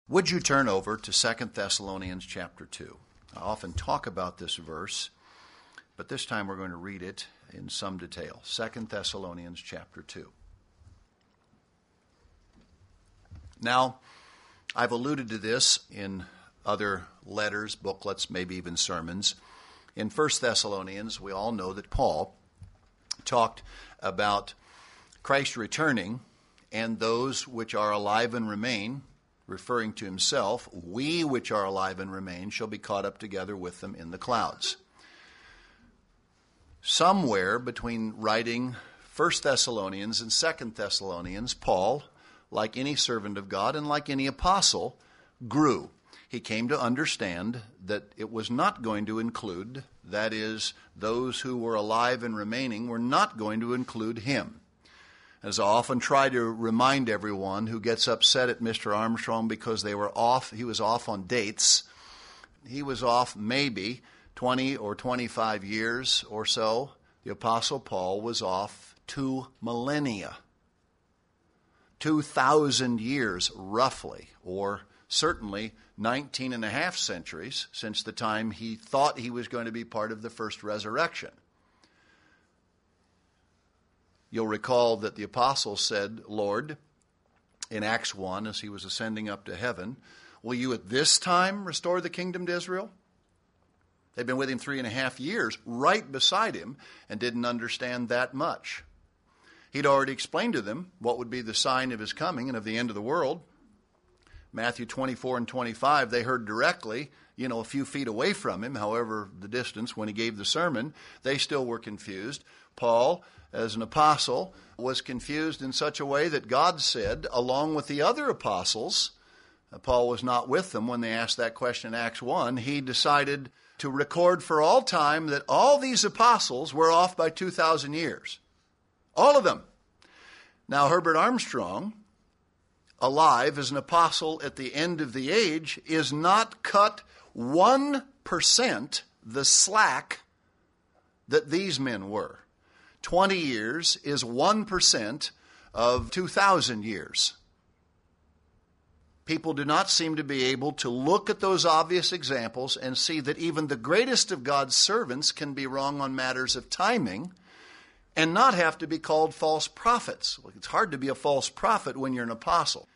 Would you turn over to 2 Thessalonians chapter 2? I often talk about this verse, but this time we're going to read it in some detail. 2 Thessalonians chapter 2. Now, I've alluded to this in other letters, booklets, maybe even sermons. In 1 Thessalonians, we all know that Paul talked about Christ returning and those which are alive and remain, referring to himself, we which are alive and remain shall be caught up together with them in the clouds. Somewhere between writing 1 Thessalonians and 2 Thessalonians, Paul, like any servant of God and like any apostle, grew. He came to understand that it was not going to include, that is, those who were alive and remaining were not going to include him. As I often try to remind everyone who gets upset at Mr. Armstrong because he was off on dates. He was off maybe 20 or 25 years or so. The Apostle Paul was off 2 millennia. 2,000 years roughly, or certainly 19 and a half centuries since the time he thought he was going to be part of the first resurrection. You'll recall that the apostle said, Lord, in Acts 1, as he was ascending up to heaven, will you at this time restore the kingdom to Israel? They'd been with him 3.5 years, right beside him, and didn't understand that much. He'd already explained to them what would be the sign of his coming and of the end of the world. Matthew 24 and 25, they heard directly, a few feet away from him, however the distance when he gave the sermon, they still were confused. Paul, as an apostle, was confused in such a way that God said, along with the other apostles, Paul was not with them when they asked that question in Acts 1, he decided to record for all time that all these apostles were off by 2,000 years. All of them. Now, Herbert Armstrong, alive as an apostle at the end of the age, is not cut 1% the slack that these men were. 20 years is 1% of 2,000 years. People do not seem to be able to look at those obvious examples and see that even the greatest of God's servants can be wrong on matters of timing and not have to be called false prophets. It's hard to be a false prophet when you're an apostle.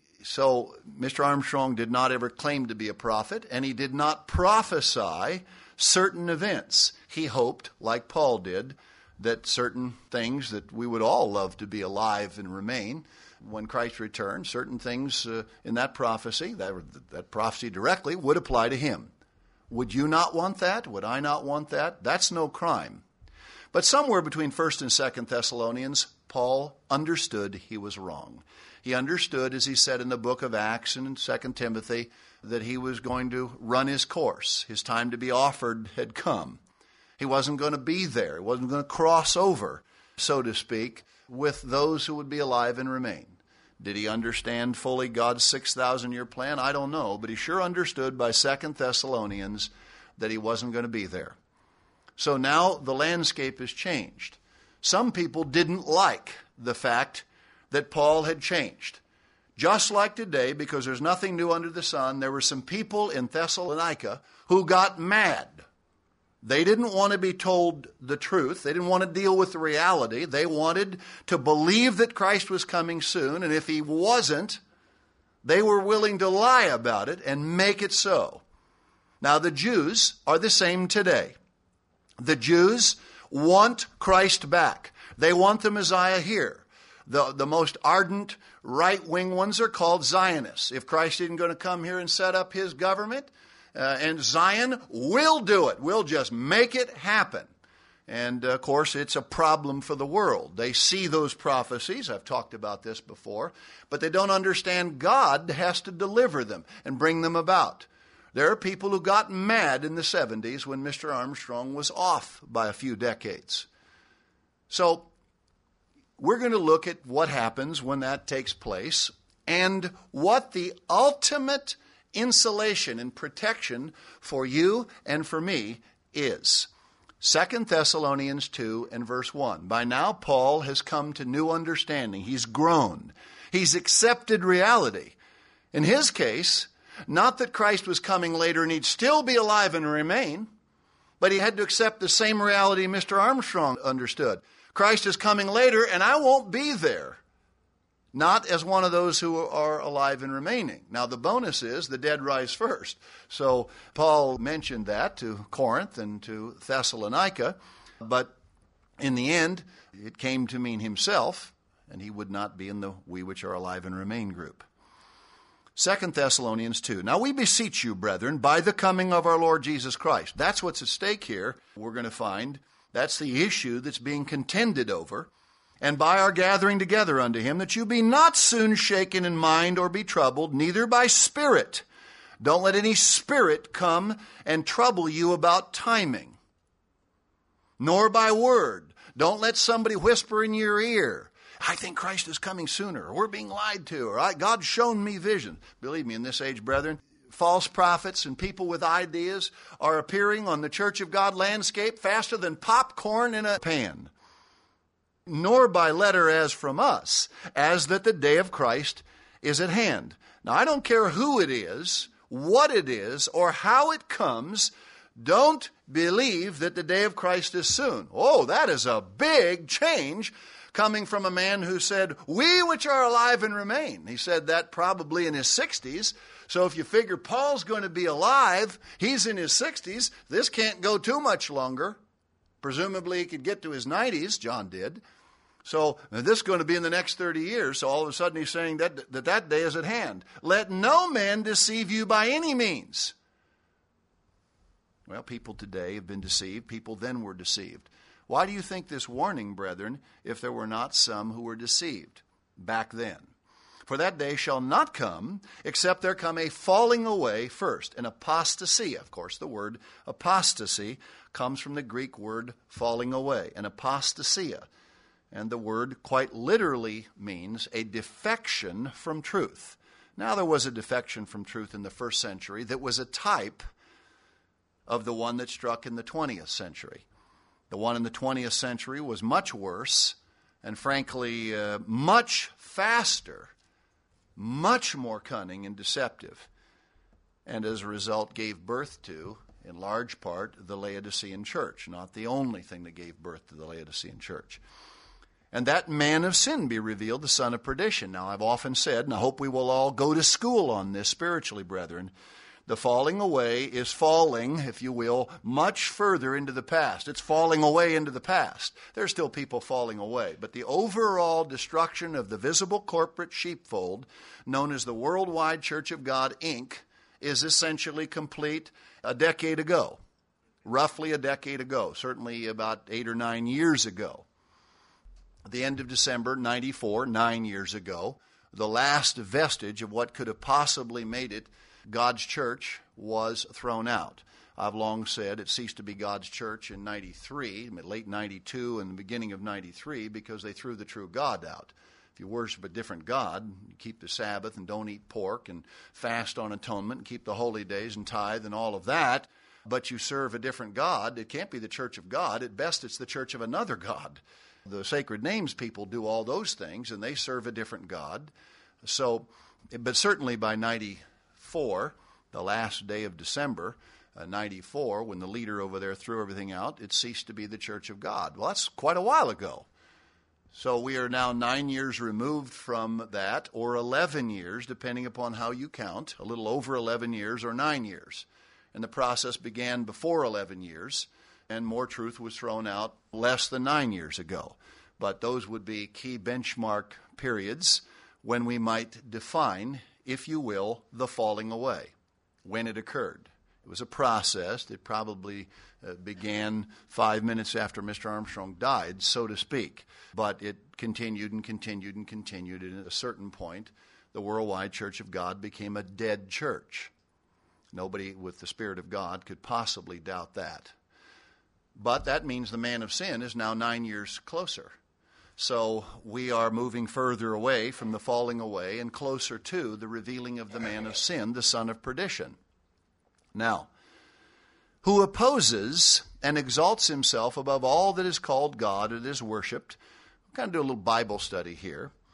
So Mr. Armstrong did not ever claim to be a prophet, and he did not prophesy certain events. He hoped, like Paul did, that certain things that we would all love to be alive and remain when Christ returned, certain things in that prophecy, that prophecy directly, would apply to him. Would you not want that? Would I not want that? That's no crime. But somewhere between 1 and 2 Thessalonians, Paul understood he was wrong. He understood, as he said in the book of Acts and in 2 Timothy, that he was going to run his course. His time to be offered had come. He wasn't going to be there. He wasn't going to cross over, so to speak, with those who would be alive and remain. Did he understand fully God's 6,000-year plan? I don't know, but he sure understood by 2 Thessalonians that he wasn't going to be there. So now the landscape has changed. Some people didn't like the fact that Paul had changed. Just like today, because there's nothing new under the sun, there were some people in Thessalonica who got mad. They didn't want to be told the truth. They didn't want to deal with the reality. They wanted to believe that Christ was coming soon, and if he wasn't, they were willing to lie about it and make it so. Now, the Jews are the same today. The Jews want Christ back. They want the Messiah here. The most ardent right-wing ones are called Zionists. If Christ isn't going to come here and set up his government, and Zion will do it. We'll just make it happen. And, of course, it's a problem for the world. They see those prophecies. I've talked about this before. But they don't understand God has to deliver them and bring them about. There are people who got mad in the 70s when Mr. Armstrong was off by a few decades. So we're going to look at what happens when that takes place and what the ultimate insulation and protection for you and for me is. 2 Thessalonians 2 and verse 1. By now, Paul has come to new understanding. He's grown. He's accepted reality. In his case, not that Christ was coming later and he'd still be alive and remain, but he had to accept the same reality Mr. Armstrong understood. Christ is coming later and I won't be there. Not as one of those who are alive and remaining. Now, the bonus is the dead rise first. So Paul mentioned that to Corinth and to Thessalonica, but in the end, it came to mean himself, and he would not be in the we which are alive and remain group. 2 Thessalonians 2. Now we beseech you, brethren, by the coming of our Lord Jesus Christ. That's what's at stake here. We're going to find that's the issue that's being contended over. And by our gathering together unto him, that you be not soon shaken in mind or be troubled, neither by spirit. Don't let any spirit come and trouble you about timing. Nor by word. Don't let somebody whisper in your ear, I think Christ is coming sooner, or we're being lied to, or God's shown me vision. Believe me, in this age, brethren, false prophets and people with ideas are appearing on the Church of God landscape faster than popcorn in a pan. Nor by letter as from us, as that the day of Christ is at hand. Now, I don't care who it is, what it is, or how it comes. Don't believe that the day of Christ is soon. Oh, that is a big change coming from a man who said, we which are alive and remain. He said that probably in his 60s. So if you figure Paul's going to be alive, he's in his 60s, this can't go too much longer. Presumably he could get to his 90s, John did. So this is going to be in the next 30 years. So all of a sudden he's saying that day is at hand. Let no man deceive you by any means. Well, people today have been deceived. People then were deceived. Why do you think this warning, brethren, if there were not some who were deceived back then? For that day shall not come, except there come a falling away first, an apostasia. Of course, the word apostasy comes from the Greek word falling away, an apostasia. And the word quite literally means a defection from truth. Now, there was a defection from truth in the first century that was a type of the one that struck in the 20th century. The one in the 20th century was much worse and, frankly, much faster, much more cunning and deceptive, and as a result gave birth to, in large part, the Laodicean church. Not the only thing that gave birth to the Laodicean church. And that man of sin be revealed, the son of perdition. Now, I've often said, and I hope we will all go to school on this spiritually, brethren, the falling away is falling, if you will, much further into the past. It's falling away into the past. There's still people falling away. But the overall destruction of the visible corporate sheepfold, known as the Worldwide Church of God, Inc., is essentially complete a decade ago. Roughly a decade ago. Certainly about 8 or 9 years ago. At the end of December 94, 9 years ago, the last vestige of what could have possibly made it God's church was thrown out. I've long said it ceased to be God's church in 93, late 92 and the beginning of 93, because they threw the true God out. If you worship a different God, you keep the Sabbath and don't eat pork and fast on atonement and keep the holy days and tithe and all of that, but you serve a different God, it can't be the church of God. At best, it's the church of another God. The sacred names people do all those things, and they serve a different God. So, but certainly by 94, the last day of December, 94, when the leader over there threw everything out, it ceased to be the church of God. Well, that's quite a while ago. So we are now 9 years removed from that, or 11 years, depending upon how you count, a little over 11 years or 9 years. And the process began before 11 years, and more truth was thrown out less than 9 years ago. But those would be key benchmark periods when we might define, if you will, the falling away, when it occurred. It was a process that probably began 5 minutes after Mr. Armstrong died, so to speak. But it continued and continued and continued, and at a certain point, the Worldwide Church of God became a dead church. Nobody with the Spirit of God could possibly doubt that. But that means the man of sin is now 9 years closer. So we are moving further away from the falling away and closer to the revealing of the man of sin, the son of perdition. Now, who opposes and exalts himself above all that is called God and is worshipped. We're going to do a little Bible study here.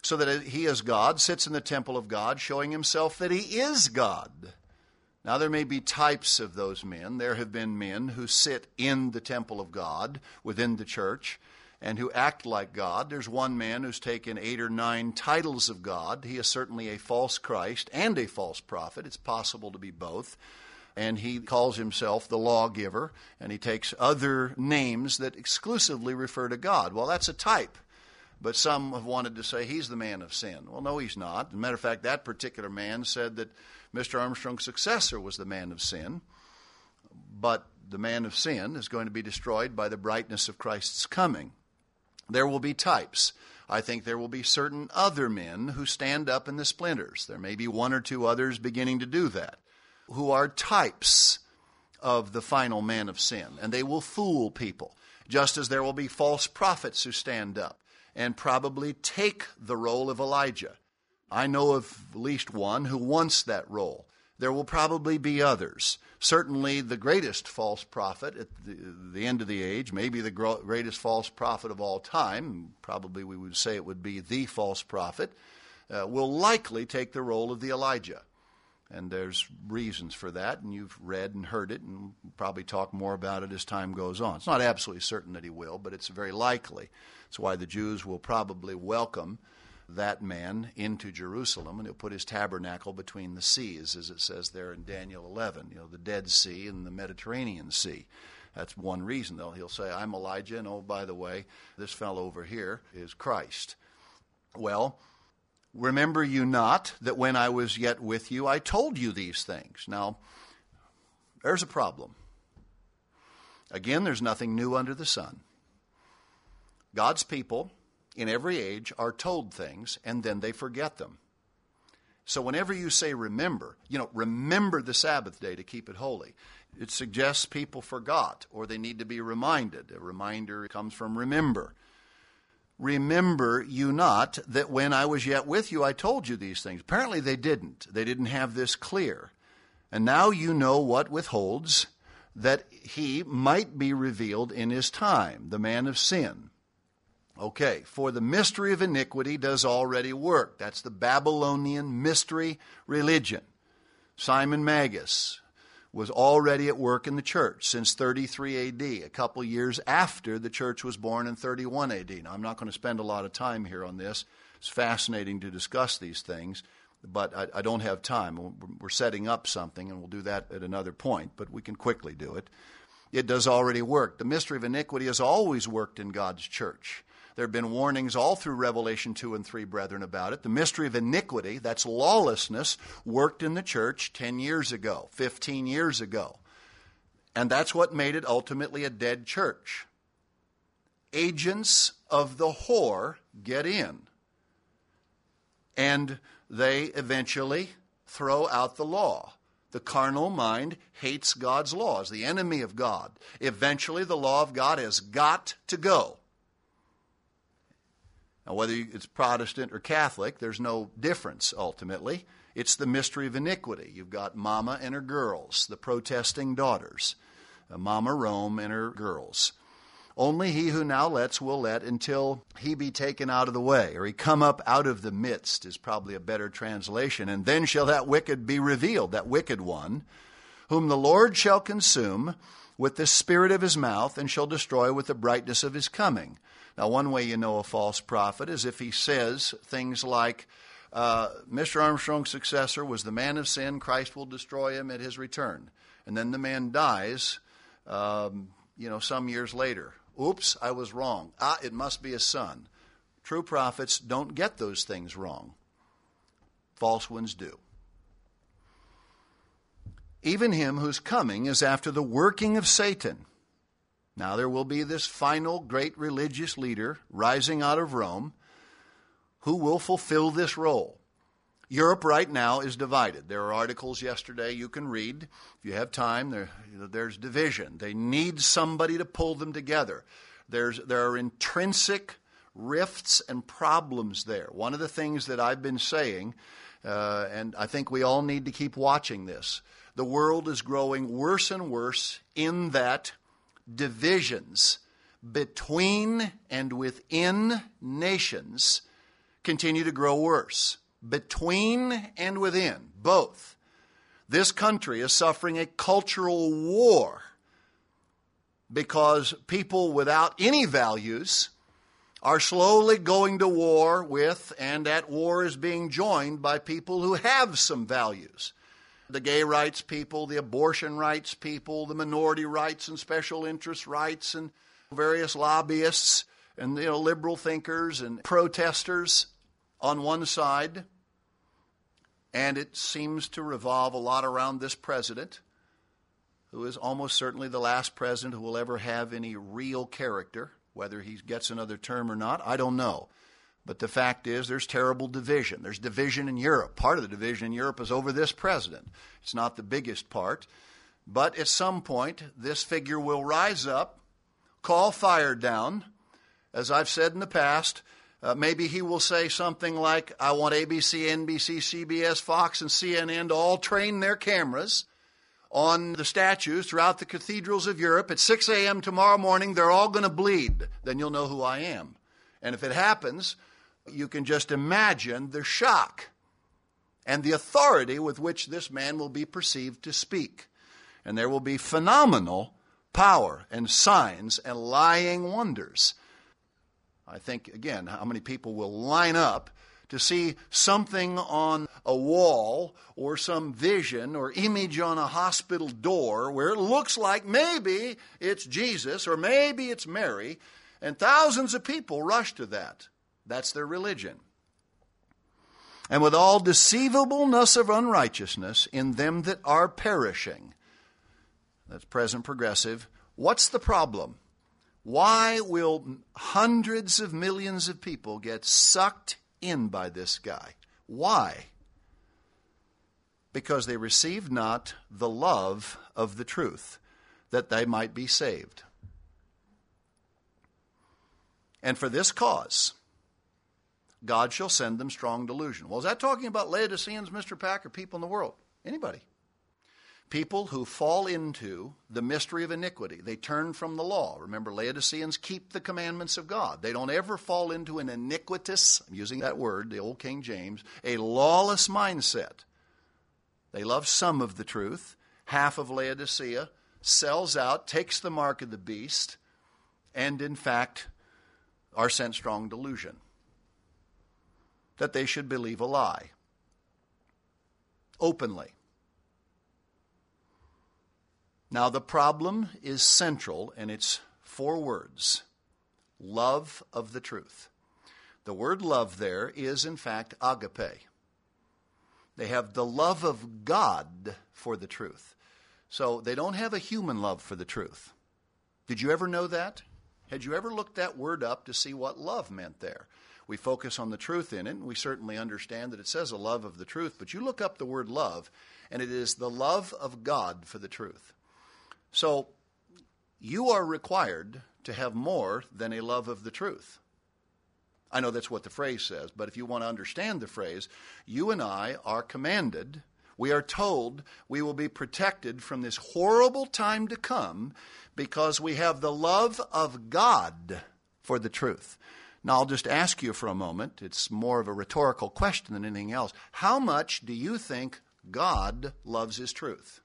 so that he as God sits in the temple of God, showing himself that he is God. Now, there may be types of those men. There have been men who sit in the temple of God within the church and who act like God. There's one man who's taken 8 or 9 titles of God. He is certainly a false Christ and a false prophet. It's possible to be both. And he calls himself the lawgiver, and he takes other names that exclusively refer to God. Well, that's a type. But some have wanted to say he's the man of sin. Well, no, he's not. As a matter of fact, that particular man said that Mr. Armstrong's successor was the man of sin. But the man of sin is going to be destroyed by the brightness of Christ's coming. There will be types. I think there will be certain other men who stand up in the splinters. There may be 1 or 2 others beginning to do that, who are types of the final man of sin. And they will fool people, just as there will be false prophets who stand up and probably take the role of Elijah. I know of at least one who wants that role. There will probably be others. Certainly the greatest false prophet at the end of the age, maybe the greatest false prophet of all time, probably we would say it would be the false prophet, will likely take the role of the Elijah. And there's reasons for that, and you've read and heard it, and we'll probably talk more about it as time goes on. It's not absolutely certain that he will, but it's very likely. That's why the Jews will probably welcome that man into Jerusalem, and he'll put his tabernacle between the seas, as it says there in Daniel 11, the Dead Sea and the Mediterranean Sea. That's one reason, though. He'll say, I'm Elijah, and oh, by the way, this fellow over here is Christ. Well, remember you not that when I was yet with you, I told you these things. Now, there's a problem. Again, there's nothing new under the sun. God's people in every age are told things, and then they forget them. So whenever you say remember, remember the Sabbath day to keep it holy, it suggests people forgot, or they need to be reminded. A reminder comes from remember. Remember you not that when I was yet with you, I told you these things. Apparently they didn't. They didn't have this clear. And now you know what withholds, that he might be revealed in his time, the man of sin. Okay, for the mystery of iniquity does already work. That's the Babylonian mystery religion. Simon Magus was already at work in the church since 33 A.D., a couple years after the church was born in 31 A.D. Now, I'm not going to spend a lot of time here on this. It's fascinating to discuss these things, but I don't have time. We're setting up something, and we'll do that at another point, but we can quickly do it. It does already work. The mystery of iniquity has always worked in God's church. There have been warnings all through Revelation 2 and 3, brethren, about it. The mystery of iniquity, that's lawlessness, worked in the church 10 years ago, 15 years ago. And that's what made it ultimately a dead church. Agents of the whore get in. And they eventually throw out the law. The carnal mind hates God's laws, the enemy of God. Eventually the law of God has got to go. Now, whether it's Protestant or Catholic, there's no difference ultimately. It's the mystery of iniquity. You've got Mama and her girls, the protesting daughters, Mama Rome and her girls. Only he who now lets will let until he be taken out of the way, or he come up out of the midst is probably a better translation. And then shall that wicked be revealed, that wicked one, whom the Lord shall consume with the spirit of his mouth and shall destroy with the brightness of his coming. Now, one way you know a false prophet is if he says things like, Mr. Armstrong's successor was the man of sin, Christ will destroy him at his return. And then the man dies, some years later. Oops, I was wrong. It must be his son. True prophets don't get those things wrong. False ones do. Even him whose coming is after the working of Satan. Now there will be this final great religious leader rising out of Rome who will fulfill this role. Europe right now is divided. There are articles yesterday you can read. If you have time, there's division. They need somebody to pull them together. There are intrinsic rifts and problems there. One of the things that I've been saying, and I think we all need to keep watching this, the world is growing worse and worse in that divisions between and within nations continue to grow worse. Between and within, both. This country is suffering a cultural war because people without any values are slowly going to war with, and that war is being joined by people who have some values. The gay rights people, the abortion rights people, the minority rights and special interest rights, and various lobbyists and liberal thinkers and protesters on one side. And it seems to revolve a lot around this president, who is almost certainly the last president who will ever have any real character. Whether he gets another term or not, I don't know. But the fact is there's terrible division. There's division in Europe. Part of the division in Europe is over this president. It's not the biggest part. But at some point, this figure will rise up, call fire down. As I've said in the past, maybe he will say something like, I want ABC, NBC, CBS, Fox, and CNN to all train their cameras on the statues throughout the cathedrals of Europe. At 6 a.m. tomorrow morning, they're all going to bleed. Then you'll know who I am. And if it happens, you can just imagine the shock and the authority with which this man will be perceived to speak. And there will be phenomenal power and signs and lying wonders. I think, again, how many people will line up to see something on a wall or some vision or image on a hospital door where it looks like maybe it's Jesus or maybe it's Mary, and thousands of people rush to that. That's their religion. And with all deceivableness of unrighteousness in them that are perishing, that's present progressive, what's the problem? Why will hundreds of millions of people get sucked in by this guy? Why? Because they received not the love of the truth, that they might be saved. And for this cause, God shall send them strong delusion. Well, is that talking about Laodiceans, Mr. Packer, people in the world? Anybody? People who fall into the mystery of iniquity. They turn from the law. Remember, Laodiceans keep the commandments of God. They don't ever fall into an iniquitous, I'm using that word, the old King James, a lawless mindset. They love some of the truth. Half of Laodicea sells out, takes the mark of the beast, and in fact are sent strong delusion that they should believe a lie openly. Now, the problem is central, and it's 4 words. Love of the truth. The word love there is, in fact, agape. They have the love of God for the truth. So they don't have a human love for the truth. Did you ever know that? Had you ever looked that word up to see what love meant there? We focus on the truth in it, and we certainly understand that it says a love of the truth. But you look up the word love, and it is the love of God for the truth. So you are required to have more than a love of the truth. I know that's what the phrase says, but if you want to understand the phrase, you and I are commanded, we are told we will be protected from this horrible time to come because we have the love of God for the truth. Now, I'll just ask you for a moment, it's more of a rhetorical question than anything else. How much do you think God loves his truth?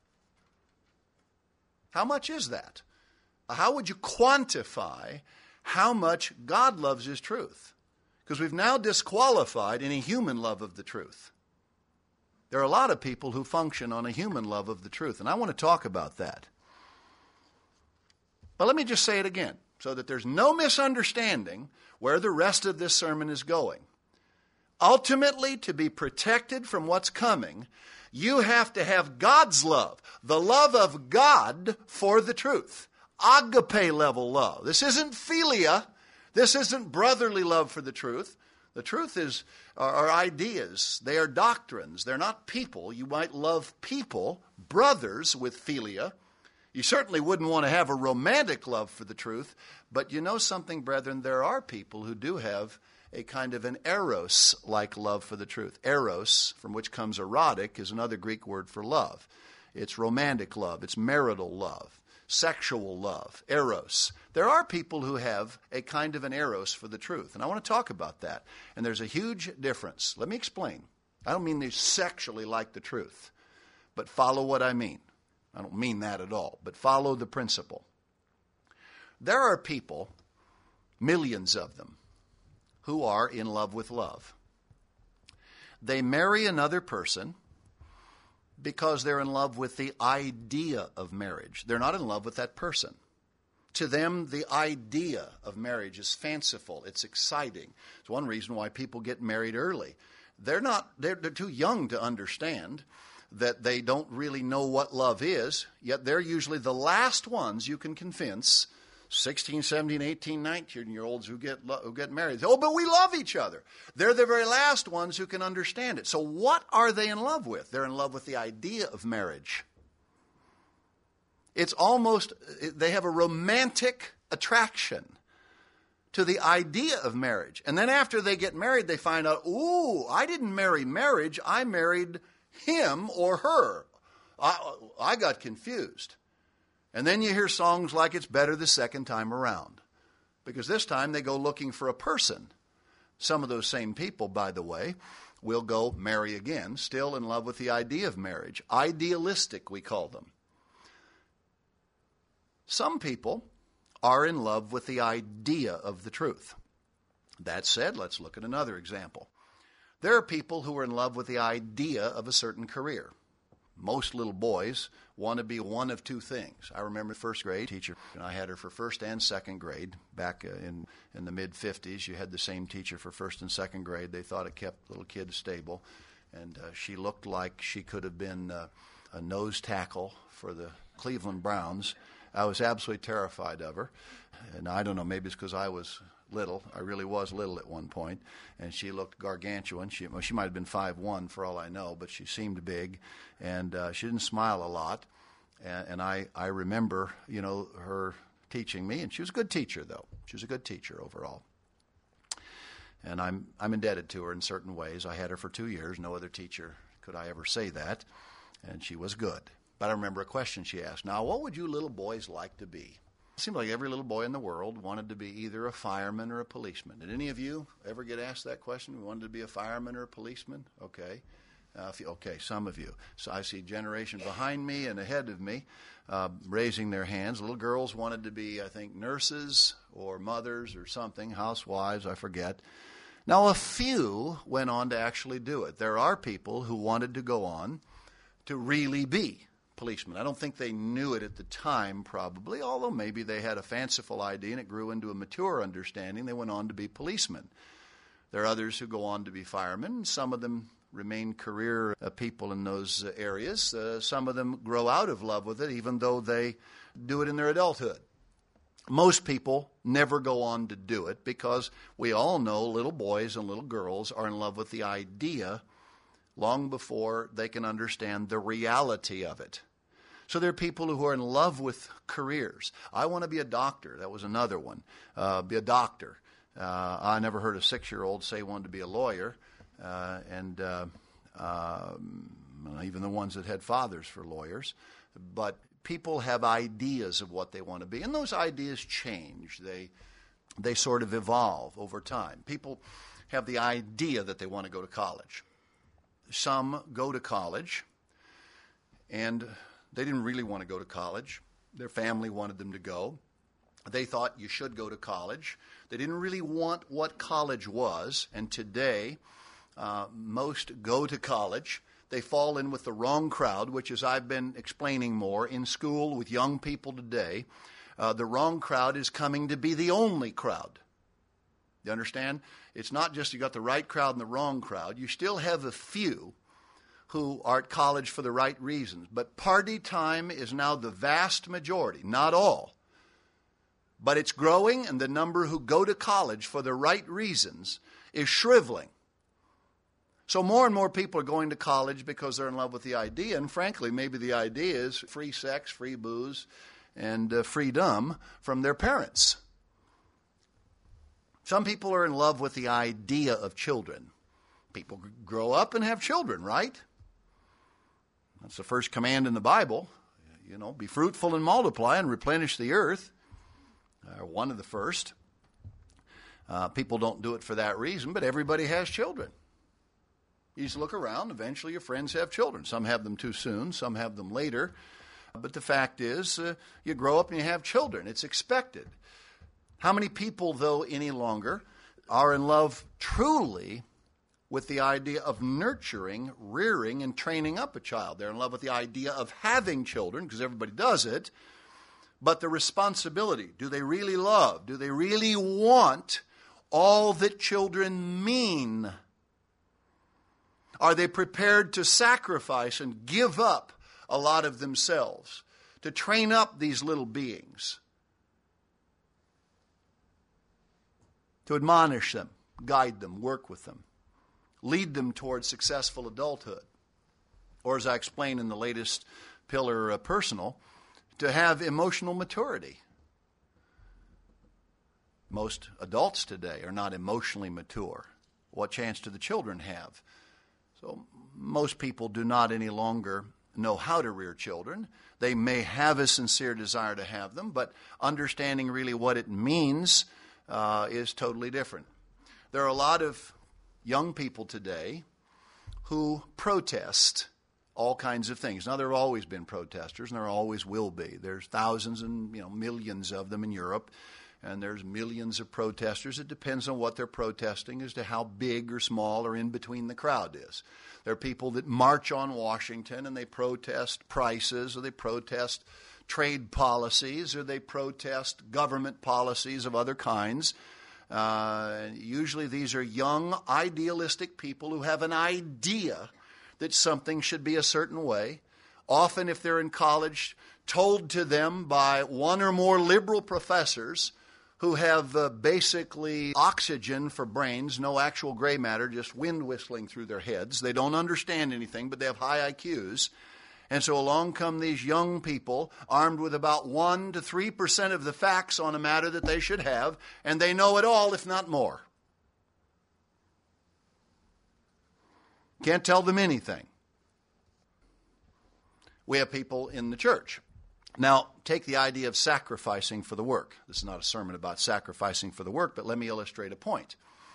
How much is that? How would you quantify how much God loves his truth? Because we've now disqualified any human love of the truth. There are a lot of people who function on a human love of the truth, and I want to talk about that. But let me just say it again, so that there's no misunderstanding where the rest of this sermon is going. Ultimately, to be protected from what's coming, you have to have God's love, the love of God for the truth. Agape level love. This isn't philia. This isn't brotherly love for the truth. The truth are ideas. They are doctrines. They're not people. You might love people, brothers, with philia. You certainly wouldn't want to have a romantic love for the truth. But you know something, brethren? There are people who do have a kind of an eros-like love for the truth. Eros, from which comes erotic, is another Greek word for love. It's romantic love. It's marital love. sexual love, eros. There are people who have a kind of an eros for the truth, and I want to talk about that. And there's a huge difference. Let me explain. I don't mean they sexually like the truth, but follow what I mean. I don't mean that at all, but follow the principle. There are people, millions of them, who are in love with love. They marry another person because they're in love with the idea of marriage. They're not in love with that person. To them, the idea of marriage is fanciful. It's exciting. It's one reason why people get married early. They're too young to understand that they don't really know what love is, yet they're usually the last ones you can convince, 16, 17, 18, 19-year-olds who get married. Oh, but we love each other. They're the very last ones who can understand it. So what are they in love with? They're in love with the idea of marriage. It's almost, they have a romantic attraction to the idea of marriage. And then after they get married, they find out, ooh, I didn't marry marriage, I married him or her. I got confused. And then you hear songs like It's Better the Second Time Around. Because this time they go looking for a person. Some of those same people, by the way, will go marry again, still in love with the idea of marriage. Idealistic, we call them. Some people are in love with the idea of the truth. That said, let's look at another example. There are people who are in love with the idea of a certain career. Most little boys want to be one of two things. I remember first grade teacher, and I had her for first and second grade. Back in the mid-50s, you had the same teacher for first and second grade. They thought it kept little kids stable. And she looked like she could have been a nose tackle for the Cleveland Browns. I was absolutely terrified of her. And I don't know, maybe it's because I was little. I really was little at one point. And she looked gargantuan. She might have been 5'1" for all I know, but she seemed big. And she didn't smile a lot. And I remember, her teaching me. And she was a good teacher, though. She was a good teacher overall. And I'm indebted to her in certain ways. I had her for 2 years. No other teacher could I ever say that. And she was good. But I remember a question she asked. Now, what would you little boys like to be? It seemed like every little boy in the world wanted to be either a fireman or a policeman. Did any of you ever get asked that question? We wanted to be a fireman or a policeman? Okay. Okay, some of you. So I see a generation behind me and ahead of me raising their hands. Little girls wanted to be, I think, nurses or mothers or something, housewives, I forget. Now, a few went on to actually do it. There are people who wanted to go on to really be policemen. I don't think they knew it at the time, probably, although maybe they had a fanciful idea and it grew into a mature understanding. They went on to be policemen. There are others who go on to be firemen, and some of them remain career people in those areas. Some of them grow out of love with it, even though they do it in their adulthood. Most people never go on to do it because we all know little boys and little girls are in love with the idea long before they can understand the reality of it. So there are people who are in love with careers. I want to be a doctor. That was another one. Be a doctor. I never heard a 6-year-old say he wanted to be a lawyer. Even the ones that had fathers for lawyers. But people have ideas of what they want to be. And those ideas change. They sort of evolve over time. People have the idea that they want to go to college. Some go to college, and they didn't really want to go to college. Their family wanted them to go. They thought you should go to college. They didn't really want what college was, and today most go to college. They fall in with the wrong crowd, which, as I've been explaining more, in school with young people today, the wrong crowd is coming to be the only crowd. You understand? It's not just you got the right crowd and the wrong crowd. You still have a few who are at college for the right reasons. But party time is now the vast majority, not all. But it's growing, and the number who go to college for the right reasons is shriveling. So more and more people are going to college because they're in love with the idea. And frankly, maybe the idea is free sex, free booze, and freedom from their parents. Some people are in love with the idea of children. People grow up and have children, right? That's the first command in the Bible. be fruitful and multiply and replenish the earth. One of the first. People don't do it for that reason, but everybody has children. You just look around, eventually your friends have children. Some have them too soon, some have them later. But the fact is, you grow up and you have children. It's expected. How many people, though, any longer are in love truly with the idea of nurturing, rearing, and training up a child? They're in love with the idea of having children, because everybody does it. But the responsibility, do they really love? Do they really want all that children mean? Are they prepared to sacrifice and give up a lot of themselves to train up these little beings? To admonish them, guide them, work with them, lead them towards successful adulthood. Or as I explained in the latest Pillar Personal, to have emotional maturity. Most adults today are not emotionally mature. What chance do the children have? So most people do not any longer know how to rear children. They may have a sincere desire to have them, but understanding really what it means is totally different. There are a lot of young people today who protest all kinds of things. Now, there have always been protesters, and there always will be. There's thousands and millions of them in Europe, and there's millions of protesters. It depends on what they're protesting as to how big or small or in between the crowd is. There are people that march on Washington, and they protest prices, or they protest trade policies, or they protest government policies of other kinds. Usually these are young, idealistic people who have an idea that something should be a certain way. Often, if they're in college, told to them by one or more liberal professors who have basically oxygen for brains, no actual gray matter, just wind whistling through their heads. They don't understand anything, but they have high IQs. And so along come these young people armed with about 1 to 3% of the facts on a matter that they should have, and they know it all, if not more. Can't tell them anything. We have people in the church. Now, take the idea of sacrificing for the work. This is not a sermon about sacrificing for the work, but let me illustrate a point.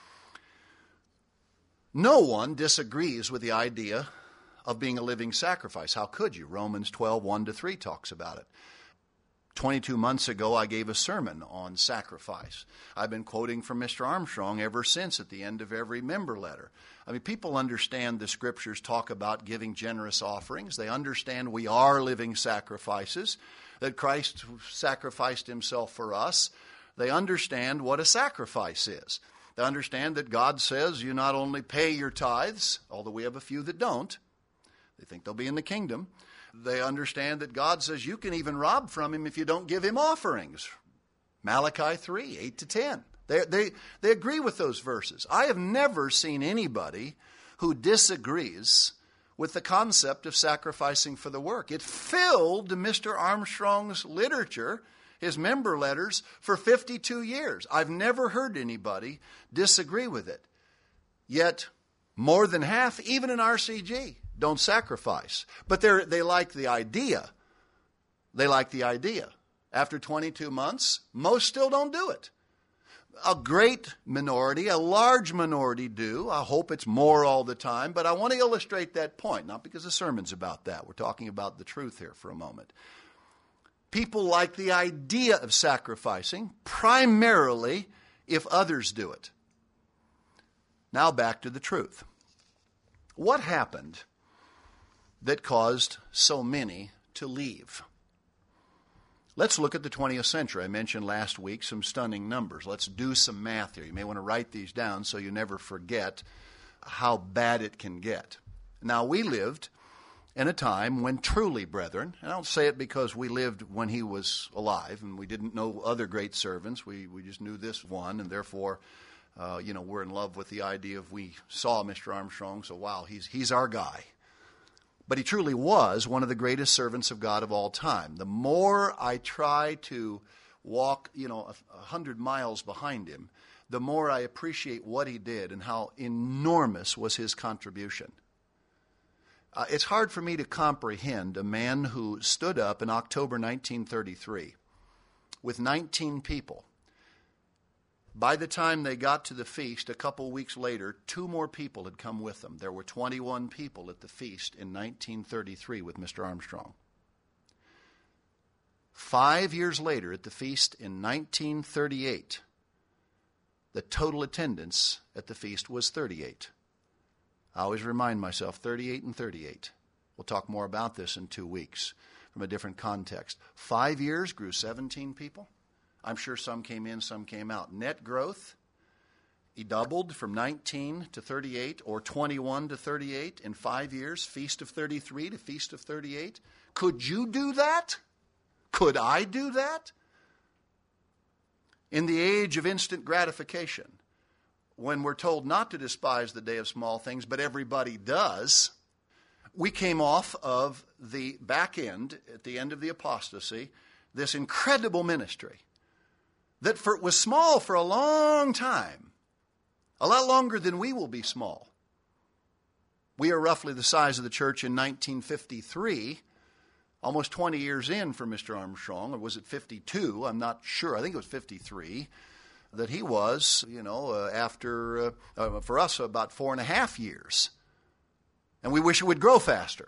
No one disagrees with the idea of being a living sacrifice. How could you? Romans 12, 1-3 talks about it. 22 months ago, I gave a sermon on sacrifice. I've been quoting from Mr. Armstrong ever since at the end of every member letter. I mean, people understand the scriptures talk about giving generous offerings. They understand we are living sacrifices, that Christ sacrificed himself for us. They understand what a sacrifice is. They understand that God says you not only pay your tithes, although we have a few that don't. They think they'll be in the kingdom. They understand that God says you can even rob from him if you don't give him offerings. Malachi 3, 8-10. They agree with those verses. I have never seen anybody who disagrees with the concept of sacrificing for the work. It filled Mr. Armstrong's literature, his member letters, for 52 years. I've never heard anybody disagree with it. Yet, more than half, even in RCG, don't sacrifice. But they like the idea. They like the idea. After 22 months, most still don't do it. A great minority, a large minority do. I hope it's more all the time, but I want to illustrate that point, not because the sermon's about that. We're talking about the truth here for a moment. People like the idea of sacrificing, primarily if others do it. Now back to the truth. What happened that caused so many to leave? Let's look at the 20th century. I mentioned last week some stunning numbers. Let's do some math here. You may want to write these down so you never forget how bad it can get. Now, we lived in a time when truly, brethren, and I don't say it because we lived when he was alive and we didn't know other great servants. We just knew this one, and therefore, we're in love with the idea of we saw Mr. Armstrong, so wow, he's our guy. But he truly was one of the greatest servants of God of all time. The more I try to walk, 100 miles behind him, the more I appreciate what he did and how enormous was his contribution. It's hard for me to comprehend a man who stood up in October 1933 with 19 people. By the time they got to the feast, a couple weeks later, 2 more people had come with them. There were 21 people at the feast in 1933 with Mr. Armstrong. 5 years later, at the feast in 1938, the total attendance at the feast was 38. I always remind myself, 38 and 38. We'll talk more about this in 2 weeks from a different context. 5 years grew 17 people. I'm sure some came in, some came out. Net growth, he doubled from 19 to 38 or 21 to 38 in 5 years. Feast of 33 to Feast of 38. Could you do that? Could I do that? In the age of instant gratification, when we're told not to despise the day of small things, but everybody does, we came off of the back end, at the end of the apostasy, this incredible ministry that was small for a long time, a lot longer than we will be small. We are roughly the size of the church in 1953, almost 20 years in for Mr. Armstrong, or was it 52? I'm not sure. I think it was 53. That he was, after, for us, about 4.5 years. And we wish it would grow faster.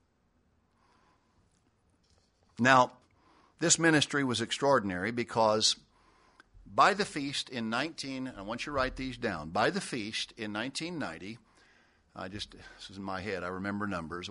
Now, this ministry was extraordinary because by the feast in I want you to write these down, by the feast in 1990, this is in my head, I remember numbers,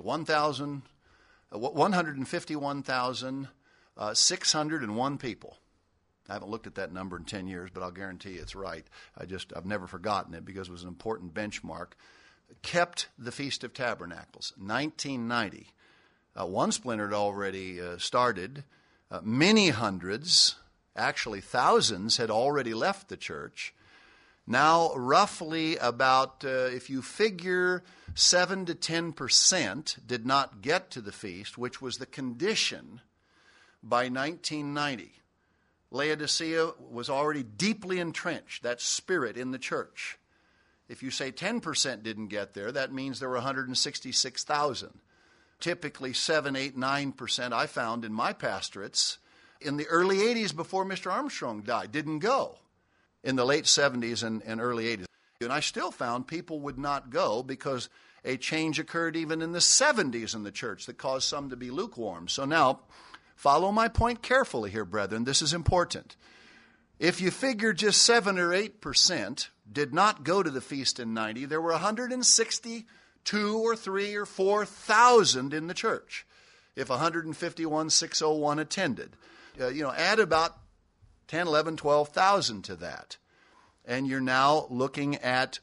151,601 people. I haven't looked at that number in 10 years, but I'll guarantee it's right. I've never forgotten it because it was an important benchmark. Kept the Feast of Tabernacles, 1990. One splinter had already started. Many hundreds, actually thousands, had already left the church. Now, roughly about, if you figure 7 to 10% did not get to the feast, which was the condition by 1990. Laodicea was already deeply entrenched, that spirit in the church. If you say 10% didn't get there, that means there were 166,000. Typically 7, 8, 9% I found in my pastorates in the early 80s before Mr. Armstrong died, didn't go. In the late 70s and early 80s. And I still found people would not go because a change occurred even in the 70s in the church that caused some to be lukewarm. So now, follow my point carefully here, brethren. This is important. If you figure just 7 or 8% did not go to the feast in 90, there were 162 or 3 or 4,000 in the church. If 151,601 attended, add about 10, 11, 12,000 to that. And you're now looking at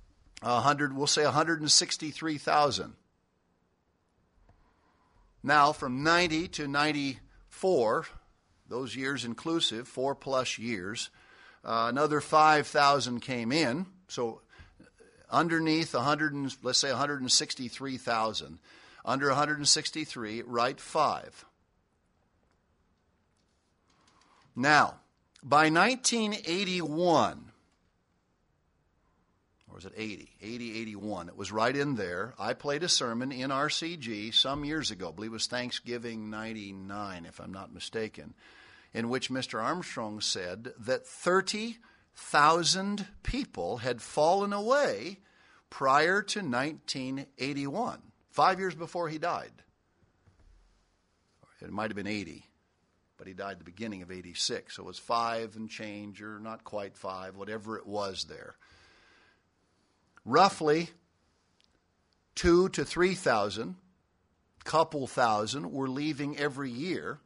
163,000. Now, from 90 to 94, those years inclusive, 4+ years, another 5,000 came in. So underneath let's say 163,000. Under 163, write 5. Now, by 1981, or was it 80? 81. It was right in there. I played a sermon in RCG some years ago. I believe it was Thanksgiving 99, if I'm not mistaken, in which Mr. Armstrong said that 30,000 people had fallen away prior to 1981, 5 years before he died. It might have been 80. But he died at the beginning of 86, so it was 5 and change, or not quite 5, whatever it was there. Roughly 2,000 to 3,000, couple thousand, were leaving every year.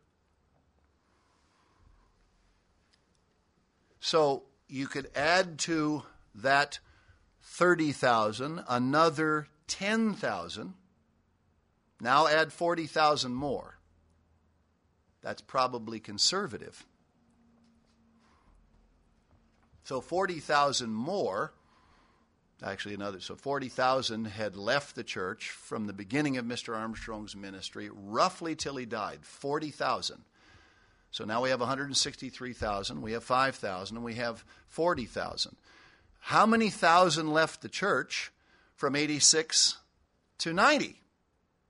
So you could add to that 30,000 another 10,000. Now add 40,000 more. That's probably conservative. So 40,000 more, so 40,000 had left the church from the beginning of Mr. Armstrong's ministry, roughly till he died, 40,000. So now we have 163,000, we have 5,000, and we have 40,000. How many thousand left the church from 86 to 90?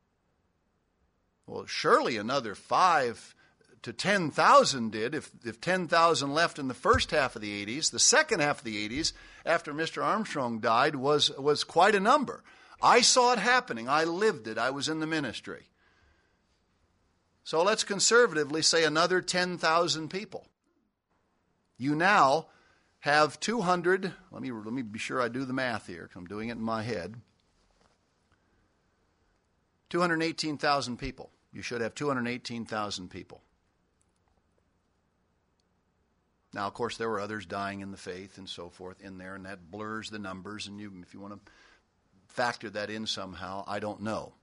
Well, surely another 5 to 10,000 did. If 10,000 left in the first half of the 80s, the second half of the 80s, after Mr. Armstrong died, was quite a number. I saw it happening. I lived it. I was in the ministry. So let's conservatively say another 10,000 people. You now have 200, let me be sure I do the math here, because I'm doing it in my head. 218,000 people. You should have 218,000 people. Now, of course, there were others dying in the faith and so forth in there, and that blurs the numbers, and if you want to factor that in somehow, I don't know.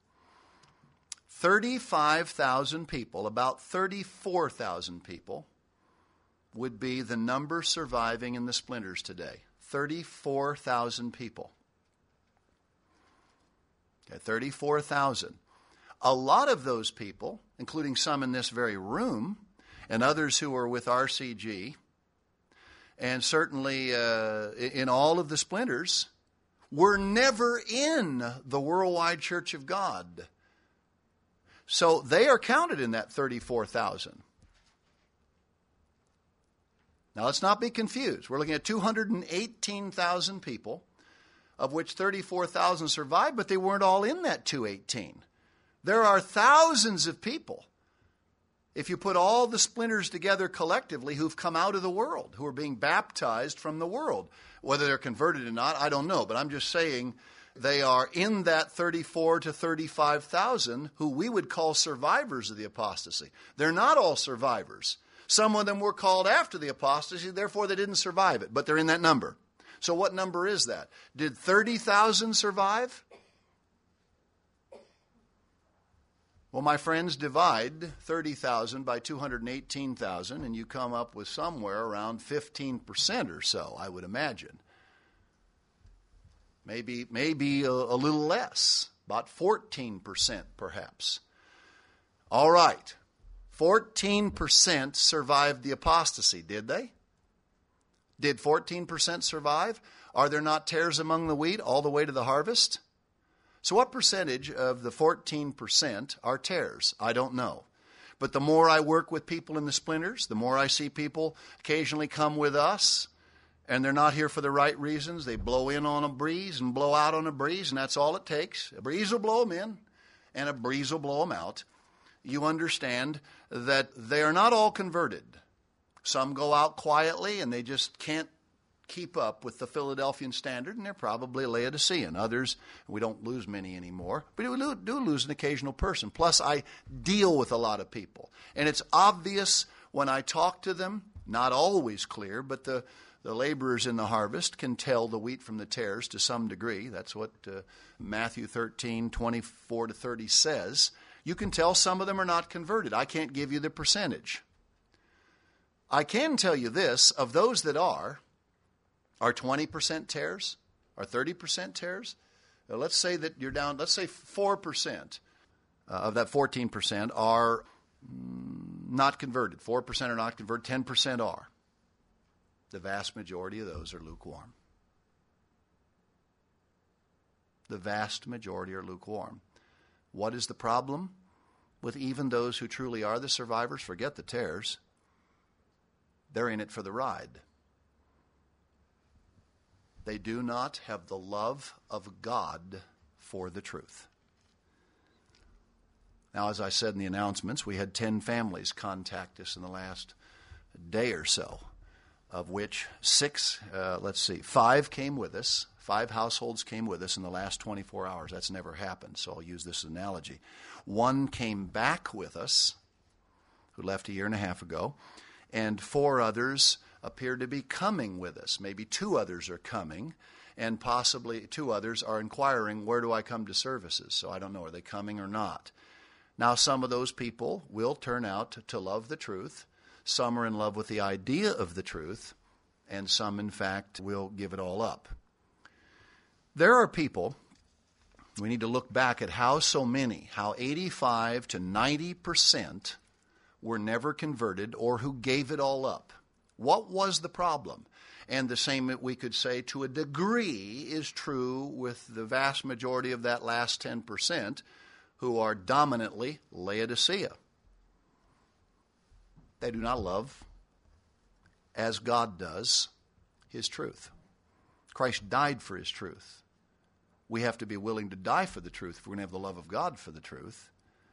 35,000 people, about 34,000 people, would be the number surviving in the splinters today. 34,000 people. Okay, 34,000. A lot of those people, including some in this very room, and others who are with RCG, and certainly in all of the splinters, were never in the Worldwide Church of God. So they are counted in that 34,000. Now let's not be confused. We're looking at 218,000 people, of which 34,000 survived, but they weren't all in that 218. There are thousands of people, if you put all the splinters together collectively, who've come out of the world, who are being baptized from the world. Whether they're converted or not, I don't know, but I'm just saying they are in that 34 to 35,000 who we would call survivors of the apostasy. They're not all survivors. Some of them were called after the apostasy, therefore they didn't survive it, but they're in that number. So what number is that? Did 30,000 survive? Well, my friends, divide 30,000 by 218,000, and you come up with somewhere around 15% or so, I would imagine. Maybe a little less, about 14% perhaps. All right, 14% survived the apostasy, did they? Did 14% survive? Are there not tares among the wheat all the way to the harvest? So what percentage of the 14% are tares? I don't know. But the more I work with people in the splinters, the more I see people occasionally come with us, and they're not here for the right reasons. They blow in on a breeze and blow out on a breeze, and that's all it takes. A breeze will blow them in, and a breeze will blow them out. You understand that they are not all converted. Some go out quietly, and they just can't keep up with the Philadelphian standard, and they're probably Laodicean. Others, we don't lose many anymore, but we do lose an occasional person. Plus, I deal with a lot of people, and it's obvious when I talk to them, not always clear, but the laborers in the harvest can tell the wheat from the tares to some degree. That's what Matthew 13:24 to 30 says. You can tell some of them are not converted. I can't give you the percentage. I can tell you this, of those that are 20% tares? Are 30% tares? Let's say that you're down, let's say 4% of that 14% are not converted. 4% are not converted, 10% are. The vast majority of those are lukewarm. The vast majority are lukewarm. What is the problem with even those who truly are the survivors? Forget the tares. They're in it for the ride. They do not have the love of God for the truth. Now, as I said in the announcements, we had 10 families contact us in the last day or so, of which 5 came with us. 5 households came with us in the last 24 hours. That's never happened, so I'll use this analogy. 1 came back with us, who left a year and a half ago, and 4 others appear to be coming with us. Maybe 2 others are coming, and possibly 2 others are inquiring, where do I come to services? So I don't know, are they coming or not? Now, some of those people will turn out to love the truth. Some are in love with the idea of the truth, and some, in fact, will give it all up. There are people, we need to look back at how 85 to 90% were never converted or who gave it all up. What was the problem? And the same that we could say to a degree is true with the vast majority of that last 10%. who are dominantly Laodicea. They do not love, as God does, his truth. Christ died for his truth. We have to be willing to die for the truth if we're going to have the love of God for the truth.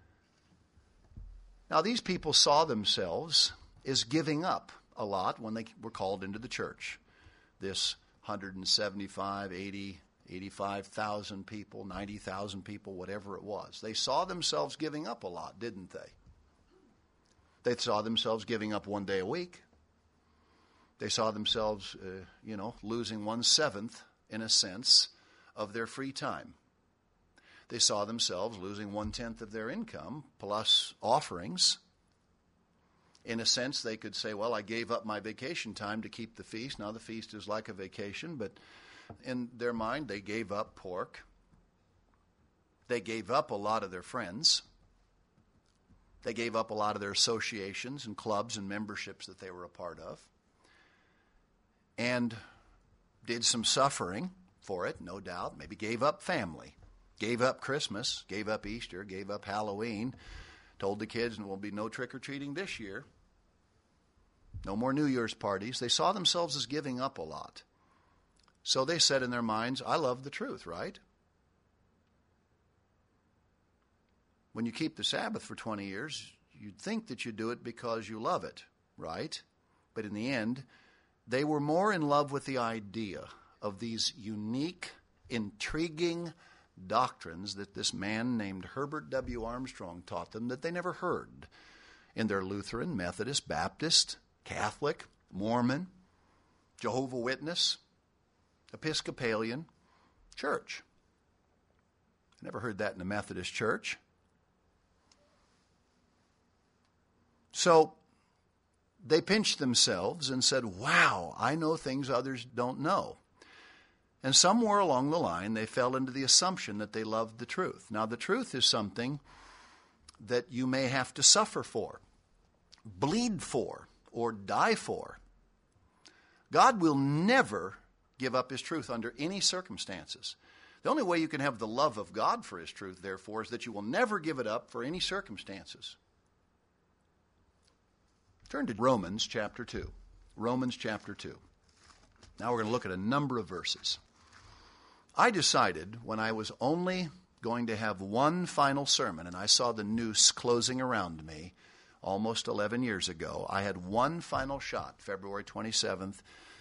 Now, these people saw themselves as giving up a lot when they were called into the church. This 175, 80, 85,000 people, 90,000 people, whatever it was. They saw themselves giving up a lot, didn't they? They saw themselves giving up one day a week. They saw themselves, losing 1/7, in a sense, of their free time. They saw themselves losing 1/10 of their income plus offerings. In a sense, they could say, well, I gave up my vacation time to keep the feast. Now the feast is like a vacation, but in their mind, they gave up pork. They gave up a lot of their friends. They gave up a lot of their associations and clubs and memberships that they were a part of, and did some suffering for it, no doubt. Maybe gave up family, gave up Christmas, gave up Easter, gave up Halloween, told the kids there will be no trick-or-treating this year, no more New Year's parties. They saw themselves as giving up a lot. So they said in their minds, I love the truth, right? When you keep the Sabbath for 20 years, you'd think that you do it because you love it, right? But in the end, they were more in love with the idea of these unique, intriguing doctrines that this man named Herbert W. Armstrong taught them that they never heard in their Lutheran, Methodist, Baptist, Catholic, Mormon, Jehovah's Witness, Episcopalian church. I never heard that in the Methodist church. So they pinched themselves and said, wow, I know things others don't know. And somewhere along the line, they fell into the assumption that they loved the truth. Now, the truth is something that you may have to suffer for, bleed for, or die for. God will never give up his truth under any circumstances. The only way you can have the love of God for his truth, therefore, is that you will never give it up for any circumstances. Turn to Romans chapter 2. Romans chapter 2. Now we're going to look at a number of verses. I decided when I was only going to have one final sermon, and I saw the noose closing around me almost 11 years ago, I had one final shot, February 27th,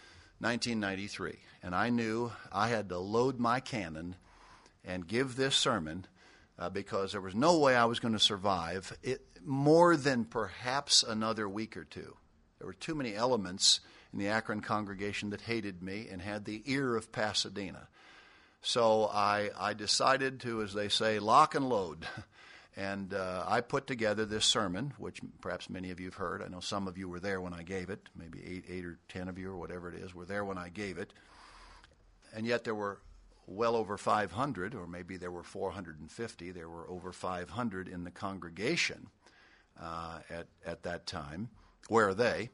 1993. And I knew I had to load my cannon and give this sermon because there was no way I was going to survive it more than perhaps another week or two. There were too many elements in the Akron congregation that hated me and had the ear of Pasadena. So I decided to, as they say, lock and load. And I put together this sermon, which perhaps many of you have heard. I know some of you were there when I gave it. Maybe 8 or 10 of you or whatever it is were there when I gave it. And yet there were well over 500, or maybe there were 450. There were over 500 in the congregation at that time. Where are they?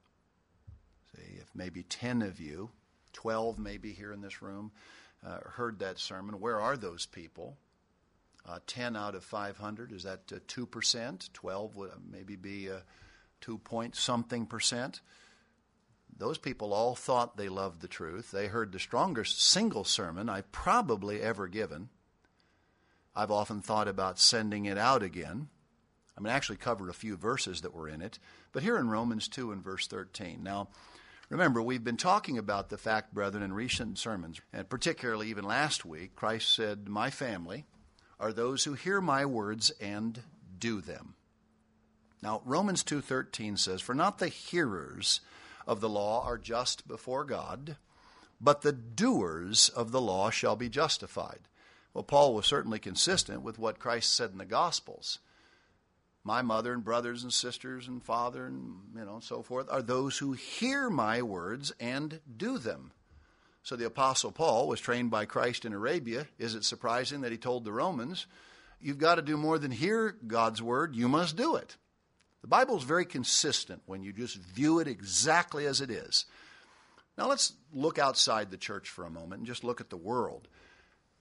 Say, if maybe 10 of you, 12 maybe here in this room, heard that sermon. Where are those people? 10 out of 500, is that 2%? 12 would maybe be 2-point-something%. Those people all thought they loved the truth. They heard the strongest single sermon I've probably ever given. I've often thought about sending it out again. I mean, I actually covered a few verses that were in it. But here in Romans 2 and verse 13. Now, remember, we've been talking about the fact, brethren, in recent sermons, and particularly even last week, Christ said, my family are those who hear my words and do them. Now, Romans 2:13 says, for not the hearers of the law are just before God, but the doers of the law shall be justified. Well, Paul was certainly consistent with what Christ said in the Gospels. My mother and brothers and sisters and father and so forth are those who hear my words and do them. So the Apostle Paul was trained by Christ in Arabia. Is it surprising that he told the Romans, you've got to do more than hear God's word, you must do it. The Bible is very consistent when you just view it exactly as it is. Now let's look outside the church for a moment and just look at the world.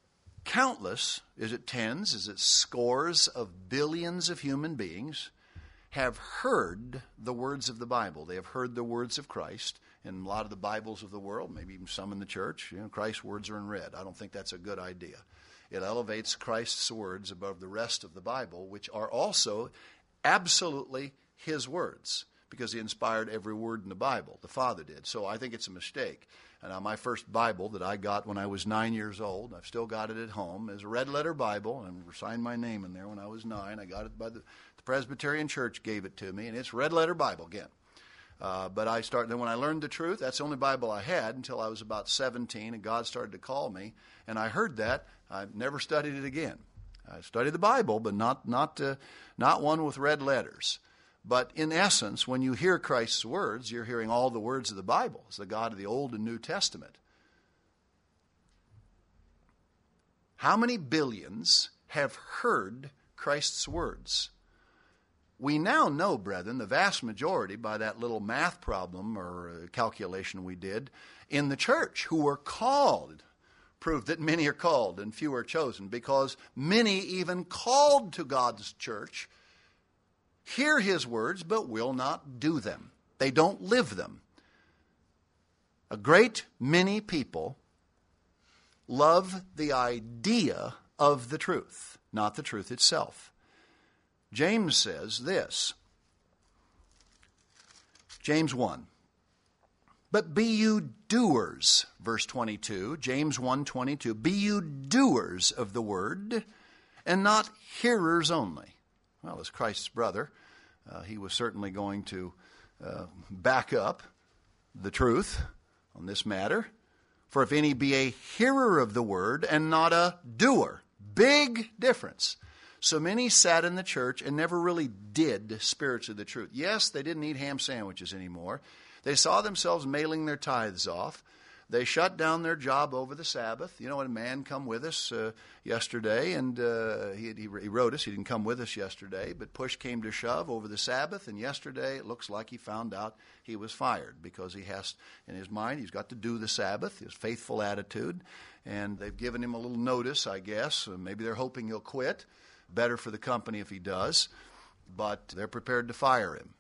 countless, is it tens, is it scores of billions of human beings have heard the words of the Bible. They have heard the words of Christ. In a lot of the Bibles of the world, maybe even some in the church, Christ's words are in red. I don't think that's a good idea. It elevates Christ's words above the rest of the Bible, which are also absolutely his words, because he inspired every word in the Bible. The Father did. So I think it's a mistake. And my first Bible that I got when I was 9 years old, I've still got it at home, is a red-letter Bible, and I signed my name in there when I was 9. I got it by the Presbyterian Church gave it to me, and it's red-letter Bible again. But then when I learned the truth, that's the only Bible I had until I was about 17, and God started to call me, and I heard that. I never studied it again. I studied the Bible, but not one with red letters. But in essence, when you hear Christ's words, you're hearing all the words of the Bible. It's the God of the Old and New Testament. How many billions have heard Christ's words? We now know, brethren, the vast majority, by that little math problem or calculation we did, in the church who were called, proved that many are called and few are chosen, because many, even called to God's church, hear his words but will not do them. They don't live them. A great many people love the idea of the truth, not the truth itself. James says this, James 1, but be you doers, verse 22, James 1:22, be you doers of the word and not hearers only. Well, as Christ's brother, he was certainly going to back up the truth on this matter. For if any be a hearer of the word and not a doer, big difference. So many sat in the church and never really did spiritually the truth. Yes, they didn't eat ham sandwiches anymore. They saw themselves mailing their tithes off. They shut down their job over the Sabbath. You know, a man come with us yesterday, and he wrote us. He didn't come with us yesterday, but push came to shove over the Sabbath, and yesterday it looks like he found out he was fired because he has, in his mind, he's got to do the Sabbath, his faithful attitude, and they've given him a little notice, I guess. Maybe they're hoping he'll quit. Better for the company if he does, but they're prepared to fire him.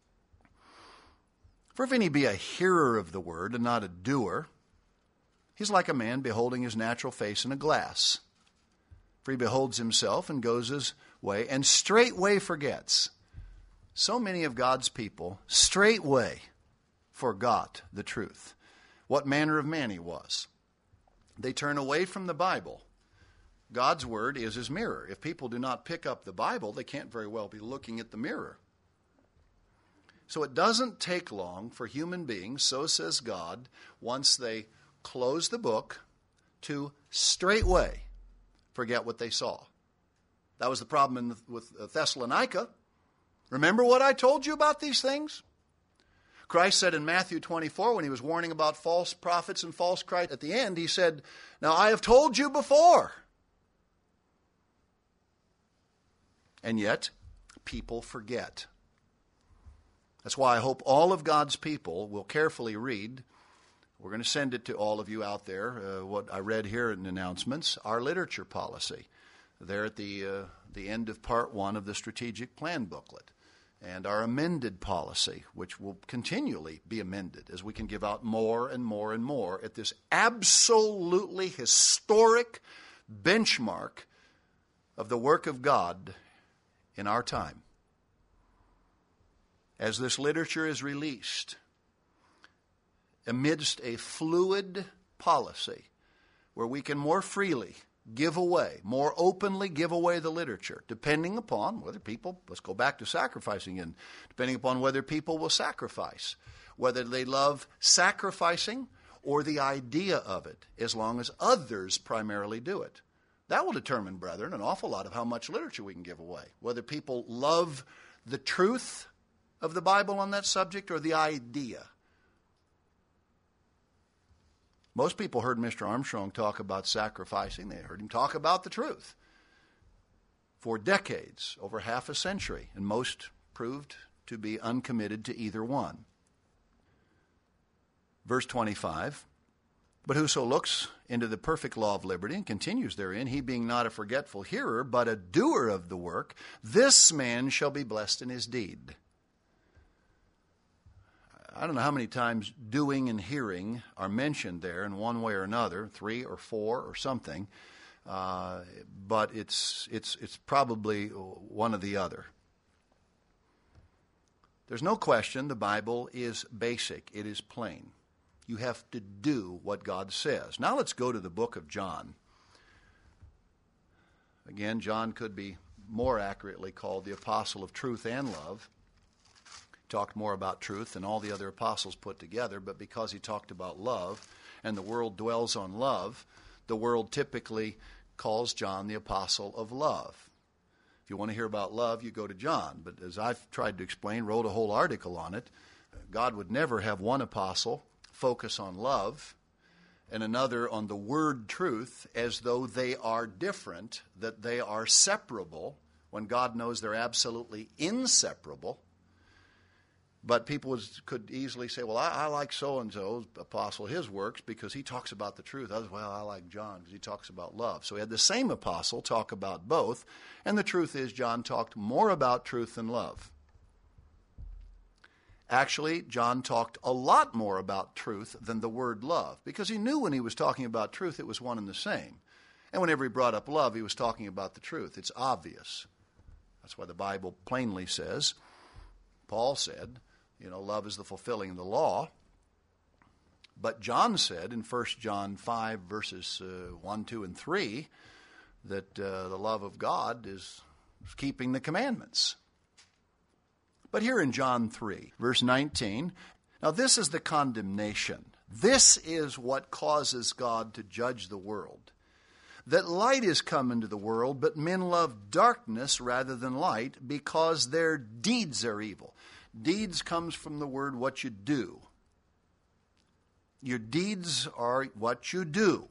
For if any be a hearer of the word and not a doer, he's like a man beholding his natural face in a glass. For he beholds himself and goes his way, and straightway forgets. So many of God's people straightway forgot the truth, what manner of man he was. They turn away from the Bible. God's word is his mirror. If people do not pick up the Bible, they can't very well be looking at the mirror. So it doesn't take long for human beings, so says God, once they close the book, to straightway forget what they saw. That was the problem with Thessalonica. Remember what I told you about these things? Christ said in Matthew 24, when he was warning about false prophets and false Christ, at the end he said, now I have told you before. And yet, people forget. That's why I hope all of God's people will carefully read. We're going to send it to all of you out there, what I read here in the announcements, our literature policy. There at the end of part 1 of the strategic plan booklet. And our amended policy, which will continually be amended as we can give out more and more and more at this absolutely historic benchmark of the work of God in our time. As this literature is released amidst a fluid policy where we can more freely give away, more openly give away the literature, depending upon whether people, let's go back to sacrificing again, depending upon whether people will sacrifice, whether they love sacrificing or the idea of it, as long as others primarily do it. That will determine, brethren, an awful lot of how much literature we can give away. Whether people love the truth of the Bible on that subject or the idea. Most people heard Mr. Armstrong talk about sacrificing. They heard him talk about the truth for decades, over half a century, and most proved to be uncommitted to either one. Verse 25, But whoso looks into the perfect law of liberty and continues therein, he being not a forgetful hearer, but a doer of the work, this man shall be blessed in his deed. I don't know how many times doing and hearing are mentioned there in one way or another, 3 or 4 or something, but it's probably one or the other. There's no question the Bible is basic. It is plain. You have to do what God says. Now let's go to the book of John. Again, John could be more accurately called the apostle of truth and love. He talked more about truth than all the other apostles put together, but because he talked about love, and the world dwells on love, the world typically calls John the apostle of love. If you want to hear about love, you go to John. But as I've tried to explain, wrote a whole article on it, God would never have one apostle focus on love and another on the word truth as though they are different, that they are separable, when God knows they're absolutely inseparable. But people could easily say, well, I like so-and-so's apostle, his works, because he talks about the truth. Others, well, I like John because he talks about love. So we had the same apostle talk about both, and the truth is John talked more about truth than love. Actually, John talked a lot more about truth than the word love, because he knew when he was talking about truth it was one and the same. And whenever he brought up love, he was talking about the truth. It's obvious. That's why the Bible plainly says, Paul said, love is the fulfilling of the law. But John said in 1 John 5, verses 1, 2, and 3, that the love of God is keeping the commandments. But here in John 3, verse 19, now this is the condemnation. This is what causes God to judge the world. That light is come into the world, but men love darkness rather than light, because their deeds are evil. Deeds comes from the word what you do. Your deeds are what you do.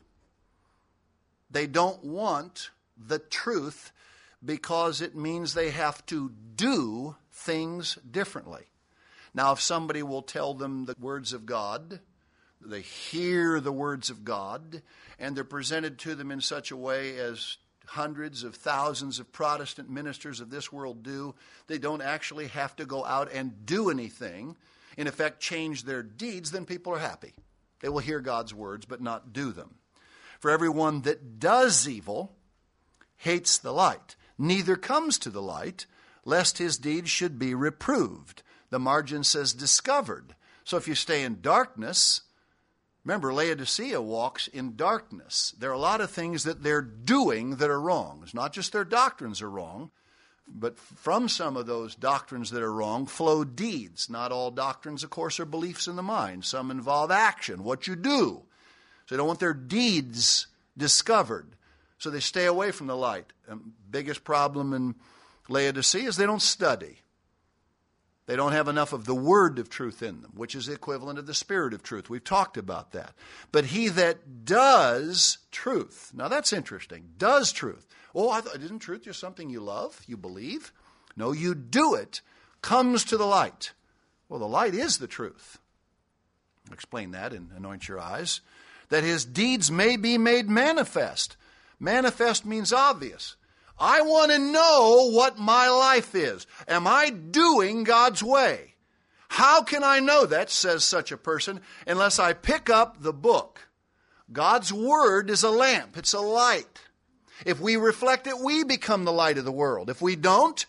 They don't want the truth because it means they have to do things differently. Now, if somebody will tell them the words of God, they hear the words of God, and they're presented to them in such a way as hundreds of thousands of Protestant ministers of this world do, they don't actually have to go out and do anything, in effect change their deeds, then people are happy. They will hear God's words but not do them. For everyone that does evil hates the light, neither comes to the light, lest his deeds should be reproved. The margin says discovered. So if you stay in darkness, remember, Laodicea walks in darkness. There are a lot of things that they're doing that are wrong. It's not just their doctrines are wrong, but from some of those doctrines that are wrong flow deeds. Not all doctrines, of course, are beliefs in the mind. Some involve action, what you do. So they don't want their deeds discovered. So they stay away from the light. Biggest problem in Laodicea is they don't study. They don't have enough of the word of truth in them, which is the equivalent of the spirit of truth. We've talked about that. But he that does truth. Now that's interesting. Does truth. Oh, isn't truth just something you love, you believe? No, you do it. Comes to the light. Well, the light is the truth. I'll explain that in Anoint Your Eyes. That his deeds may be made manifest. Manifest means obvious. I want to know what my life is. Am I doing God's way? How can I know that, says such a person, unless I pick up the book? God's word is a lamp. It's a light. If we reflect it, we become the light of the world. If we don't,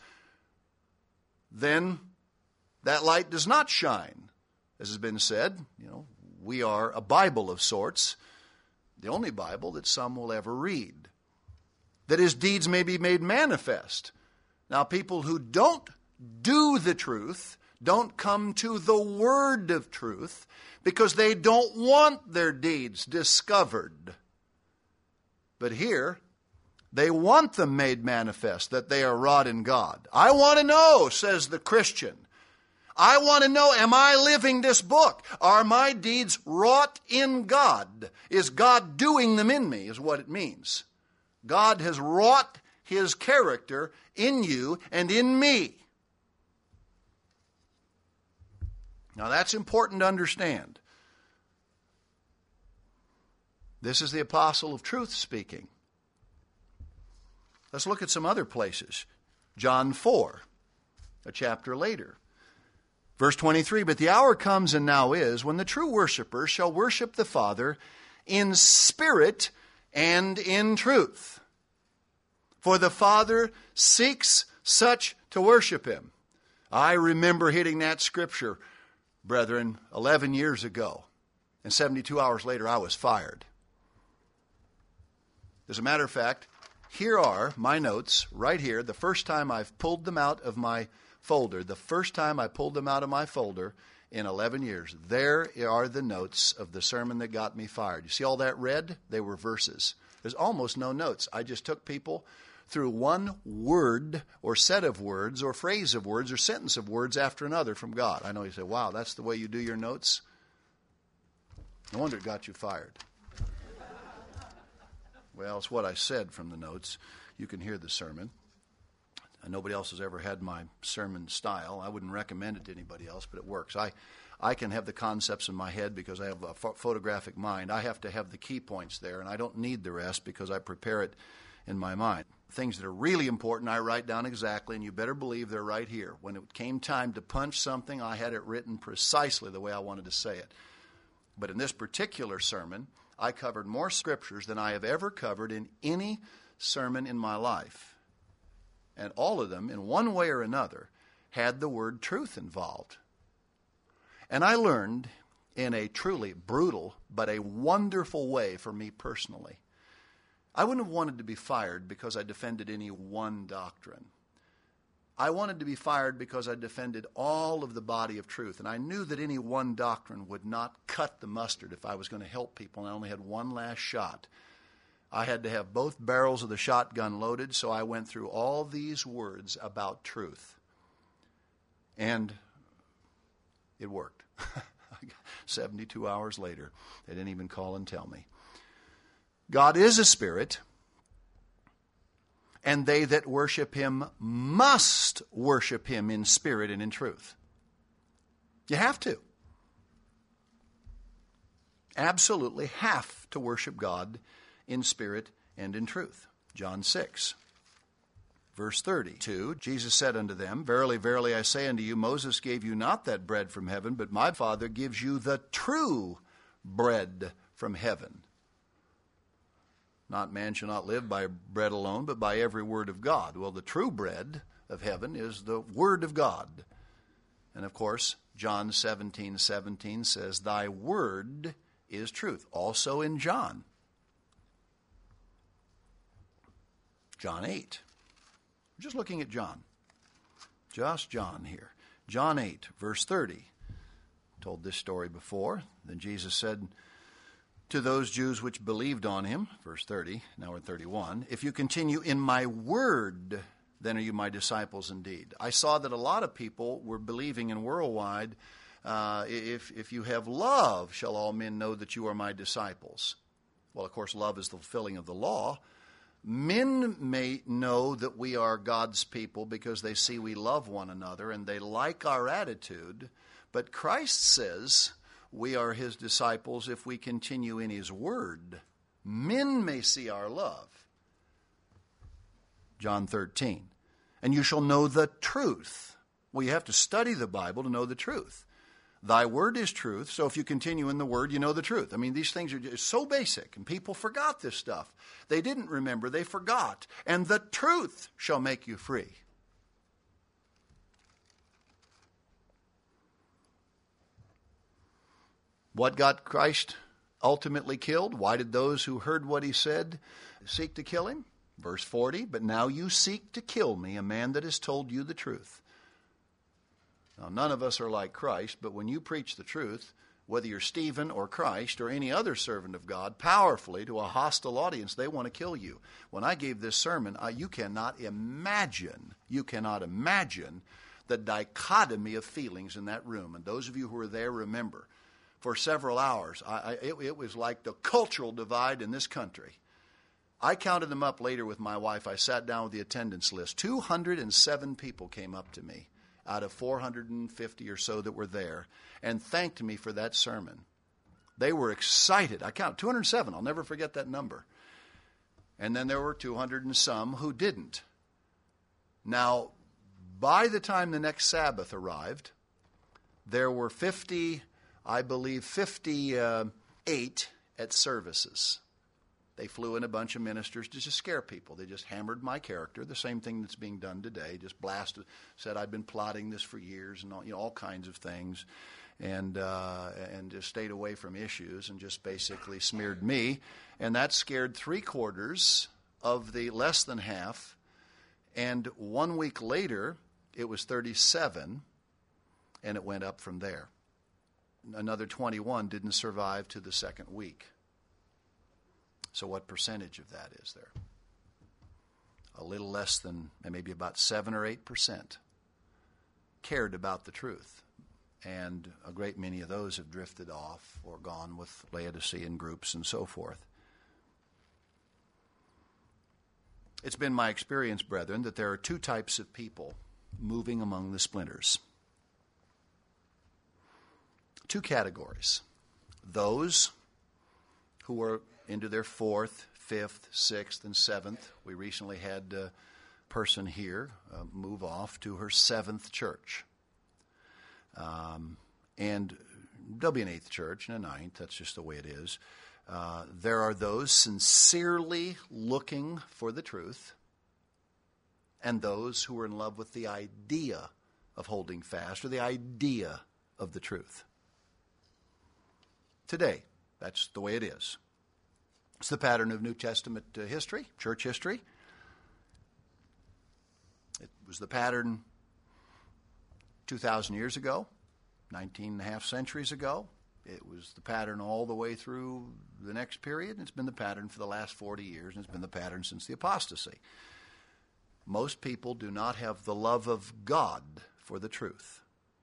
then that light does not shine. As has been said, we are a Bible of sorts, the only Bible that some will ever read. That his deeds may be made manifest. Now, people who don't do the truth don't come to the word of truth because they don't want their deeds discovered. But here, they want them made manifest, that they are wrought in God. I want to know, says the Christian. I want to know, am I living this book? Are my deeds wrought in God? Is God doing them in me, is what it means. God has wrought his character in you and in me. Now that's important to understand. This is the apostle of truth speaking. Let's look at some other places. John 4, a chapter later. Verse 23, but the hour comes and now is when the true worshipers shall worship the Father in spirit and in truth. For the Father seeks such to worship him. I remember hitting that scripture, brethren, 11 years ago. And 72 hours later, I was fired. As a matter of fact, here are my notes right here. The first time I've pulled them out of my folder, the first time I pulled them out of my folder in 11 years, there are the notes of the sermon that got me fired. You see all that red? They were verses. There's almost no notes. I just took people through one word or set of words or phrase of words or sentence of words after another from God. I know you say, wow, that's the way you do your notes? No wonder it got you fired. Well, it's what I said from the notes. You can hear the sermon. Nobody else has ever had my sermon style. I wouldn't recommend it to anybody else, but it works. I can have the concepts in my head because I have a photographic mind. I have to have the key points there, and I don't need the rest because I prepare it in my mind. Things that are really important, I write down exactly, and you better believe they're right here. When it came time to punch something, I had it written precisely the way I wanted to say it. But in this particular sermon, I covered more scriptures than I have ever covered in any sermon in my life. And all of them, in one way or another, had the word truth involved. And I learned in a truly brutal but a wonderful way for me personally. I wouldn't have wanted to be fired because I defended any one doctrine. I wanted to be fired because I defended all of the body of truth. And I knew that any one doctrine would not cut the mustard if I was going to help people, and I only had one last shot. I had to have both barrels of the shotgun loaded, so I went through all these words about truth. And it worked. 72 hours later, they didn't even call and tell me. God is a spirit, and they that worship him must worship him in spirit and in truth. You have to. Absolutely have to worship God in spirit and in truth. John 6, verse 32, Jesus said unto them, verily, verily, I say unto you, Moses gave you not that bread from heaven, but my Father gives you the true bread from heaven. Not man shall not live by bread alone, but by every word of God. Well, the true bread of heaven is the word of God. And of course, John 17:17 says, thy word is truth. Also in John 8. I'm just looking at John. Just John here. John 8, verse 30. Told this story before. Then Jesus said to those Jews which believed on him, verse 30, now we're 31, if you continue in my word, then are you my disciples indeed. I saw that a lot of people were believing in worldwide, if you have love, shall all men know that you are my disciples. Well, of course, love is the fulfilling of the law. Men may know that we are God's people because they see we love one another and they like our attitude, but Christ says we are his disciples if we continue in his word. Men may see our love. John 13. And you shall know the truth. Well, you have to study the Bible to know the truth. Thy word is truth, so if you continue in the word, you know the truth. I mean, these things are just so basic, and people forgot this stuff. They didn't remember, they forgot. And the truth shall make you free. What got Christ ultimately killed? Why did those who heard what he said seek to kill him? Verse 40, but now you seek to kill me, a man that has told you the truth. Now, none of us are like Christ, but when you preach the truth, whether you're Stephen or Christ or any other servant of God, powerfully to a hostile audience, they want to kill you. When I gave this sermon, you cannot imagine the dichotomy of feelings in that room. And those of you who were there remember, for several hours, it was like the cultural divide in this country. I counted them up later with my wife. I sat down with the attendance list. 207 people came up to me out of 450 or so that were there and thanked me for that sermon. They were excited. I counted 207. I'll never forget that number. And then there were 200 and some who didn't. Now, by the time the next Sabbath arrived, there were 58 at services. They flew in a bunch of ministers to just scare people. They just hammered my character, the same thing that's being done today. Just blasted, said I'd been plotting this for years and all kinds of things, and just stayed away from issues and just basically smeared me. And that scared 3/4 of the less than half. And 1 week later, it was 37, and it went up from there. Another 21 didn't survive to the second week. So what percentage of that is there? A little less than, maybe about 7 or 8% cared about the truth. And a great many of those have drifted off or gone with Laodicean groups and so forth. It's been my experience, brethren, that there are two types of people moving among the splinters. Two categories. Those who are into their 4th, 5th, 6th, and 7th. We recently had a person here move off to her 7th church. And there'll be an 8th church and a 9th. That's just the way it is. There are those sincerely looking for the truth, and those who are in love with the idea of holding fast or the idea of the truth. Today, that's the way it is. It's the pattern of New Testament history, church history. It was the pattern 2,000 years ago, 19 and a half centuries ago. It was the pattern all the way through the next period. It's been the pattern for the last 40 years, and it's been the pattern since the apostasy. Most people do not have the love of God for the truth.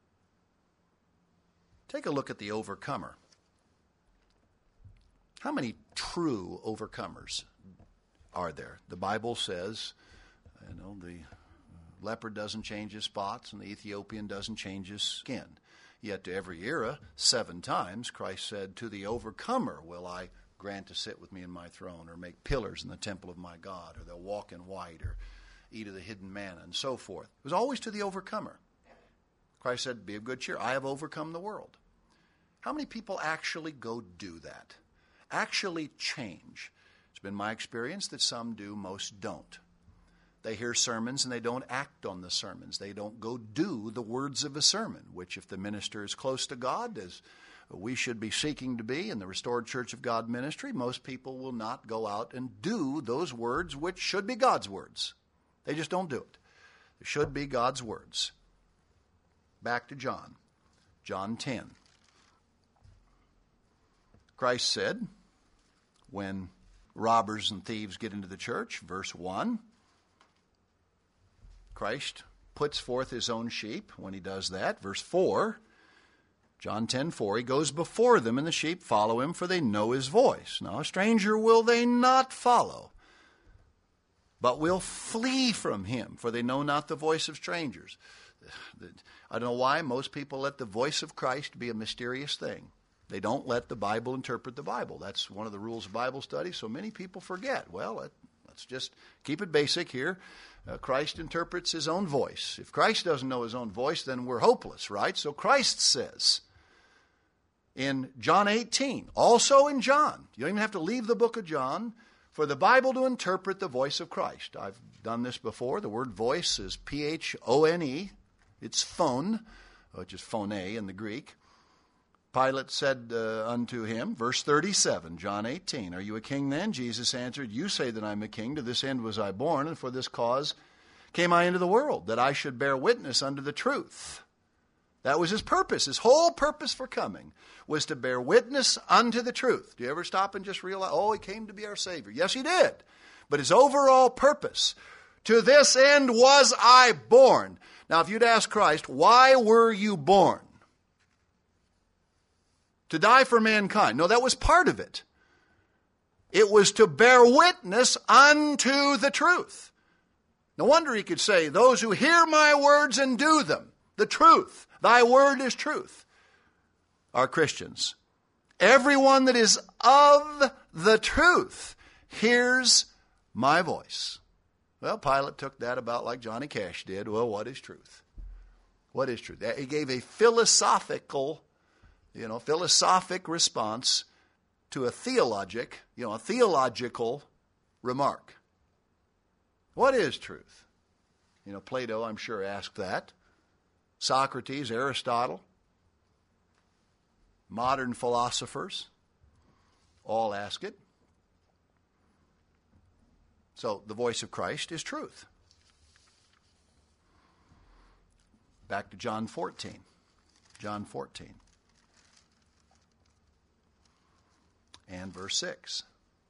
Take a look at the overcomer. How many true overcomers are there? The Bible says, the leopard doesn't change his spots and the Ethiopian doesn't change his skin. Yet to every era, 7 times, Christ said, to the overcomer will I grant to sit with me in my throne, or make pillars in the temple of my God, or they'll walk in white, or eat of the hidden manna, and so forth. It was always to the overcomer. Christ said, be of good cheer. I have overcome the world. How many people actually go do that? Actually change? It's been my experience that some do, most don't. They hear sermons and they don't act on the sermons. They don't go do the words of a sermon, which if the minister is close to God, as we should be seeking to be in the Restored Church of God ministry, most people will not go out and do those words which should be God's words. They just don't do it. They should be God's words. Back to John. John 10. Christ said, when robbers and thieves get into the church, verse 1, Christ puts forth his own sheep when he does that. Verse 4, John 10:4, he goes before them, and the sheep follow him, for they know his voice. Now a stranger will they not follow, but will flee from him, for they know not the voice of strangers. I don't know why most people let the voice of Christ be a mysterious thing. They don't let the Bible interpret the Bible. That's one of the rules of Bible study, so many people forget. Well, let's just keep it basic here. Christ interprets his own voice. If Christ doesn't know his own voice, then we're hopeless, right? So Christ says in John 18, also in John, you don't even have to leave the book of John, for the Bible to interpret the voice of Christ. I've done this before. The word voice is P-H-O-N-E. It's phone, which is phone in the Greek. Pilate said unto him, verse 37, John 18, are you a king then? Jesus answered, you say that I'm a king. To this end was I born, and for this cause came I into the world, that I should bear witness unto the truth. That was his purpose. His whole purpose for coming was to bear witness unto the truth. Do you ever stop and just realize, he came to be our Savior? Yes, he did. But his overall purpose, to this end was I born. Now, if you'd ask Christ, why were you born? To die for mankind. No, that was part of it. It was to bear witness unto the truth. No wonder he could say, those who hear my words and do them, the truth, thy word is truth, are Christians. Everyone that is of the truth hears my voice. Well, Pilate took that about like Johnny Cash did. Well, what is truth? What is truth? He gave a philosophic response to a theological remark. What is truth? Plato, I'm sure, asked that. Socrates, Aristotle, modern philosophers all ask it. So the voice of Christ is truth. Back to John 14. John 14. And verse 6.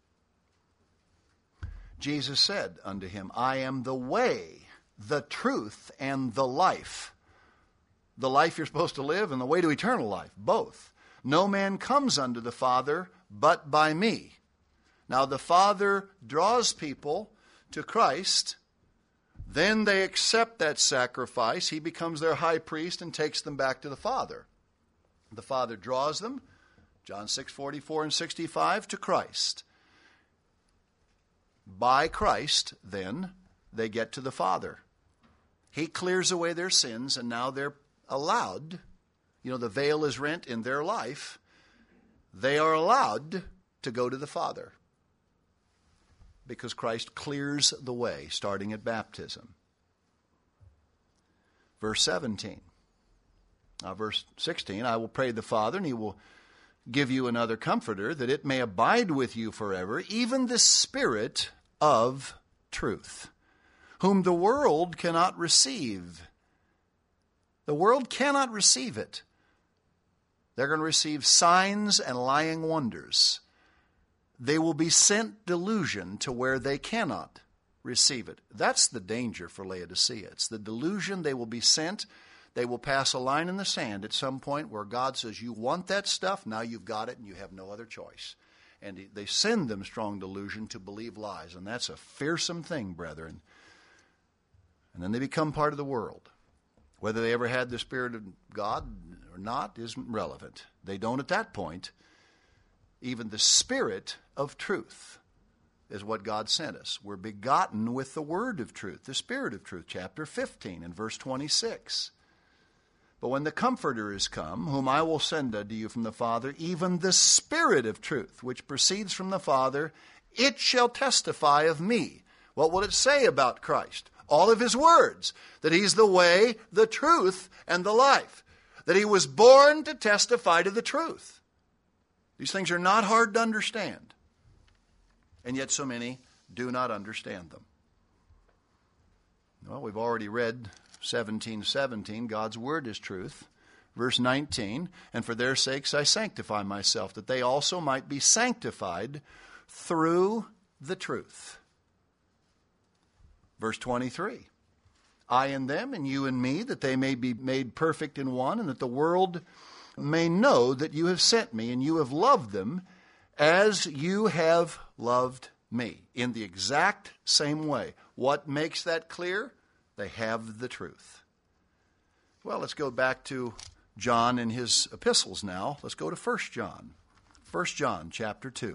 Jesus said unto him, I am the way, the truth, and the life. The life you're supposed to live and the way to eternal life, both. No man comes unto the Father but by me. Now the Father draws people to Christ. Then they accept that sacrifice. He becomes their high priest and takes them back to the Father. The Father draws them, John 6:44 and 65, to Christ. By Christ, then, they get to the Father. He clears away their sins, and now they're allowed, the veil is rent in their life. They are allowed to go to the Father because Christ clears the way, starting at baptism. Verse 17. Verse 16, I will pray the Father, and he will give you another comforter, that it may abide with you forever, even the Spirit of truth, whom the world cannot receive. The world cannot receive it. They're going to receive signs and lying wonders. They will be sent delusion to where they cannot receive it. That's the danger for Laodicea. It's the delusion. They will be sent. They will pass a line in the sand at some point where God says, you want that stuff, now you've got it and you have no other choice. And they send them strong delusion to believe lies. And that's a fearsome thing, brethren. And then they become part of the world. Whether they ever had the Spirit of God or not isn't relevant. They don't at that point. Even the Spirit of truth is what God sent us. We're begotten with the word of truth, the Spirit of truth, chapter 15 and verse 26. But when the Comforter is come, whom I will send unto you from the Father, even the Spirit of truth, which proceeds from the Father, it shall testify of me. What will it say about Christ? All of his words, that he's the way, the truth, and the life. That he was born to testify to the truth. These things are not hard to understand. And yet so many do not understand them. Well, we've already read 17:17, God's word is truth. Verse 19, and for their sakes I sanctify myself, that they also might be sanctified through the truth. Verse 23, I in them and you in me, that they may be made perfect in one, and that the world may know that you have sent me, and you have loved them as you have loved me. In the exact same way. What makes that clear? They have the truth. Well, let's go back to John in his epistles now. Let's go to 1 John. 1 John chapter 2.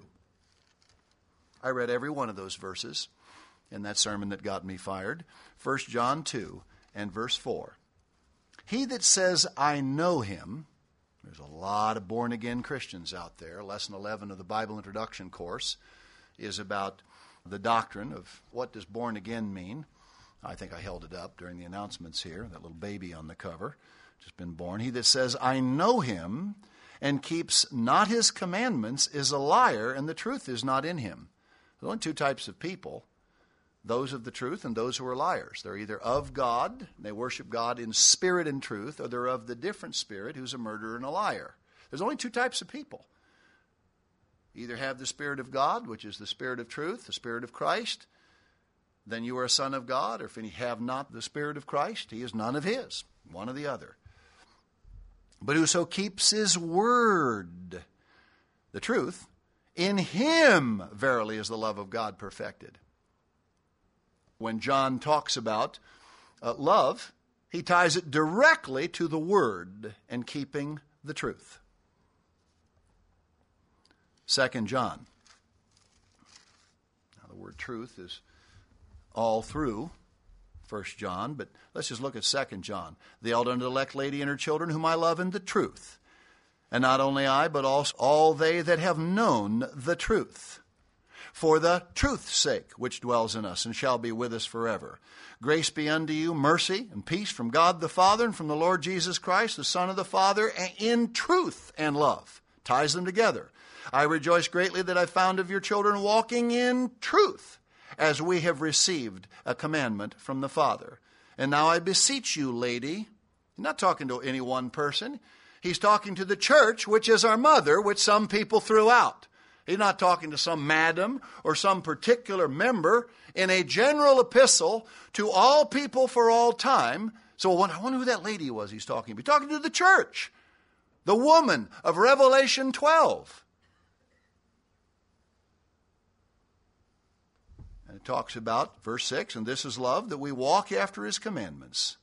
I read every one of those verses in that sermon that got me fired. 1 John 2 and verse 4. He that says, I know him, there's a lot of born-again Christians out there. Lesson 11 of the Bible Introduction course is about the doctrine of what does born again mean. I think I held it up during the announcements here, that little baby on the cover, just been born. He that says, I know him, and keeps not his commandments is a liar, and the truth is not in him. There's only two types of people, those of the truth and those who are liars. They're either of God, they worship God in spirit and truth, or they're of the different spirit who's a murderer and a liar. There's only two types of people. Either have the Spirit of God, which is the Spirit of truth, the Spirit of Christ, then you are a son of God, or if any have not the Spirit of Christ, he is none of his, one or the other. But whoso keeps his word, the truth, in him verily is the love of God perfected. When John talks about love, he ties it directly to the word and keeping the truth. 2 John. Now, the word truth is all through 1 John, but let's just look at 2 John. The elder and elect lady and her children, whom I love in the truth. And not only I, but also all they that have known the truth, for the truth's sake, which dwells in us and shall be with us forever. Grace be unto you, mercy and peace from God the Father and from the Lord Jesus Christ, the Son of the Father, in truth and love. Ties them together. I rejoice greatly that I found of your children walking in truth, as we have received a commandment from the Father. And now I beseech you, lady. He's not talking to any one person. He's talking to the church, which is our mother, which some people threw out. He's not talking to some madam or some particular member. In a general epistle to all people for all time. So I wonder who that lady was he's talking to. He's talking to the church, the woman of Revelation 12. And it talks about, verse 6, and this is love, that we walk after his commandments.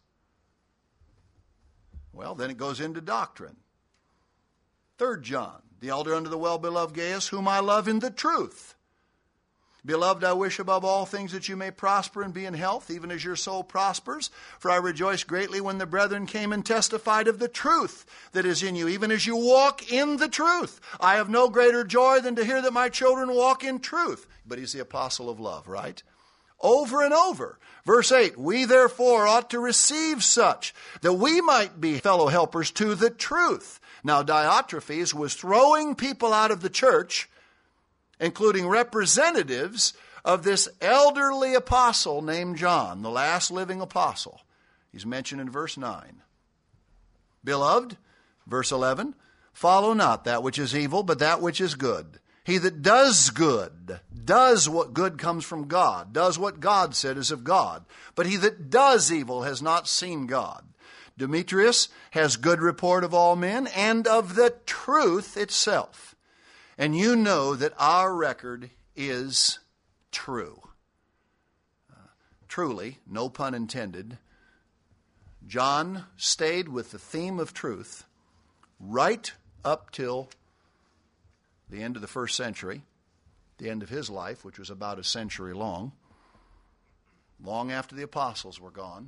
Well, then it goes into doctrine. 3 John, the elder unto the well-beloved Gaius, whom I love in the truth. Beloved, I wish above all things that you may prosper and be in health, even as your soul prospers. For I rejoiced greatly when the brethren came and testified of the truth that is in you, even as you walk in the truth. I have no greater joy than to hear that my children walk in truth. But he's the apostle of love, right? Over and over. Verse 8, we therefore ought to receive such, that we might be fellow helpers to the truth. Now Diotrephes was throwing people out of the church, including representatives of this elderly apostle named John, the last living apostle. He's mentioned in verse 9. Beloved, verse 11, follow not that which is evil, but that which is good. He that does good, does what good comes from God, does what God said is of God. But he that does evil has not seen God. Demetrius has good report of all men and of the truth itself. And you know that our record is true. Truly, no pun intended, John stayed with the theme of truth right up till the end of the first century, the end of his life, which was about a century long after the apostles were gone.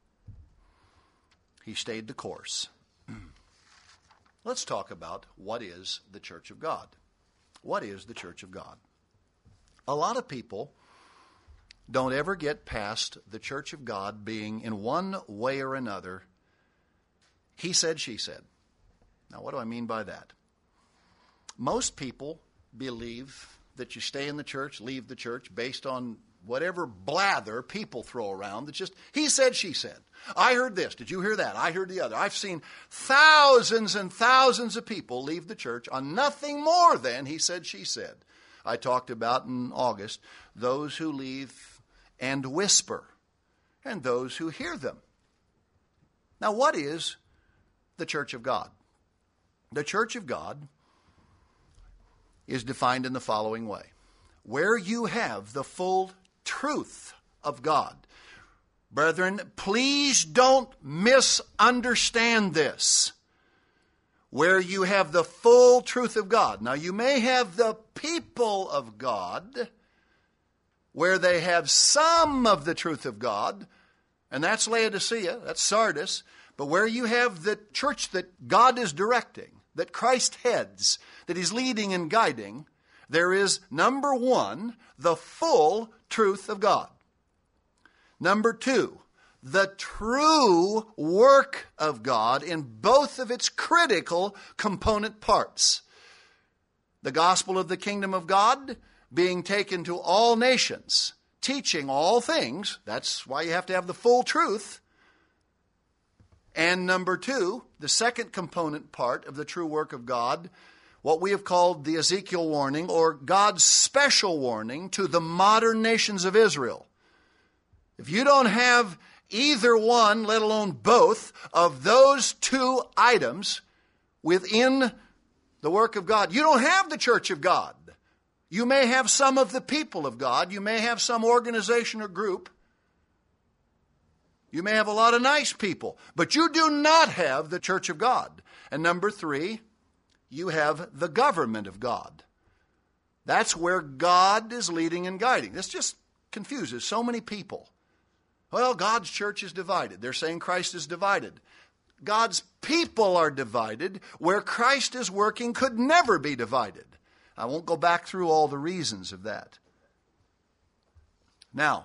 He stayed the course. Let's talk about what is the Church of God. What is the Church of God? A lot of people don't ever get past the Church of God being in one way or another, he said, she said. Now, what do I mean by that? Most people believe that you stay in the church, leave the church, based on whatever blather people throw around. That's just, he said, she said. I heard this. Did you hear that? I heard the other. I've seen thousands and thousands of people leave the church on nothing more than he said, she said. I talked about in August those who leave and whisper and those who hear them. Now, what is the Church of God? The Church of God is defined in the following way. Where you have the full truth of God. Brethren, please don't misunderstand this. Where you have the full truth of God. Now, you may have the people of God where they have some of the truth of God, and that's Laodicea, that's Sardis. But where you have the church that God is directing, that Christ heads, that he's leading and guiding, there is, number one, the full truth of God. Number two, the true work of God in both of its critical component parts. The gospel of the kingdom of God being taken to all nations, teaching all things. That's why you have to have the full truth. And number two, the second component part of the true work of God, what we have called the Ezekiel warning, or God's special warning to the modern nations of Israel. If you don't have either one, let alone both, of those two items within the work of God, you don't have the Church of God. You may have some of the people of God. You may have some organization or group. You may have a lot of nice people, but you do not have the Church of God. And number three, you have the government of God. That's where God is leading and guiding. This just confuses so many people. Well, God's church is divided. They're saying Christ is divided. God's people are divided. Where Christ is working could never be divided. I won't go back through all the reasons of that. Now,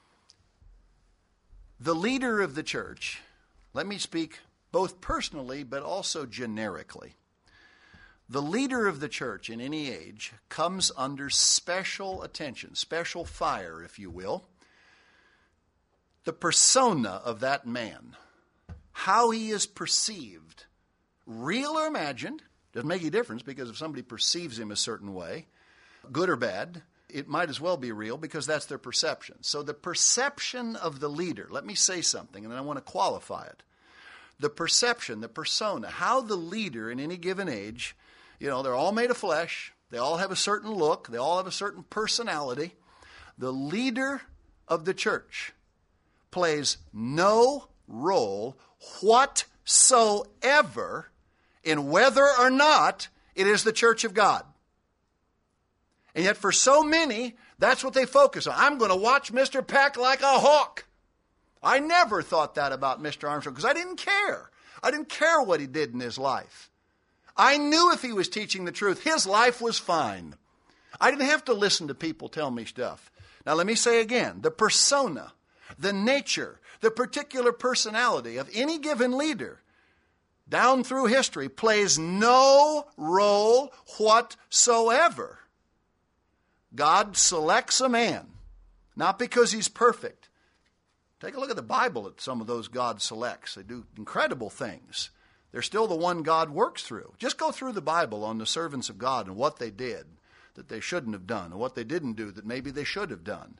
the leader of the church, let me speak both personally but also generically. The leader of the church in any age comes under special attention, special fire, if you will. The persona of that man, how he is perceived, real or imagined, doesn't make any difference, because if somebody perceives him a certain way, good or bad, it might as well be real because that's their perception. So the perception of the leader, let me say something and then I want to qualify it. The perception, the persona, how the leader in any given age, they're all made of flesh, they all have a certain look, they all have a certain personality. The leader of the church plays no role whatsoever in whether or not it is the church of God. And yet for so many, that's what they focus on. I'm going to watch Mr. Peck like a hawk. I never thought that about Mr. Armstrong because I didn't care. I didn't care what he did in his life. I knew if he was teaching the truth, his life was fine. I didn't have to listen to people tell me stuff. Now let me say again, the persona, the nature, the particular personality of any given leader down through history plays no role whatsoever. God selects a man, not because he's perfect. Take a look at the Bible at some of those God selects. They do incredible things. They're still the one God works through. Just go through the Bible on the servants of God and what they did that they shouldn't have done, and what they didn't do that maybe they should have done.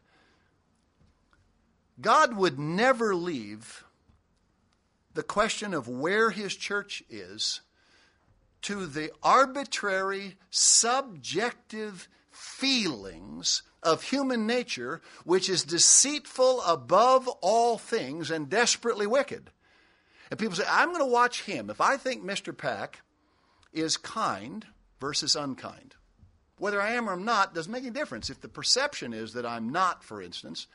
God would never leave the question of where his church is to the arbitrary, subjective feelings of human nature, which is deceitful above all things and desperately wicked. And people say, I'm going to watch him. If I think Mr. Pack is kind versus unkind, whether I am or I'm not doesn't make any difference. If the perception is that I'm not, for instance,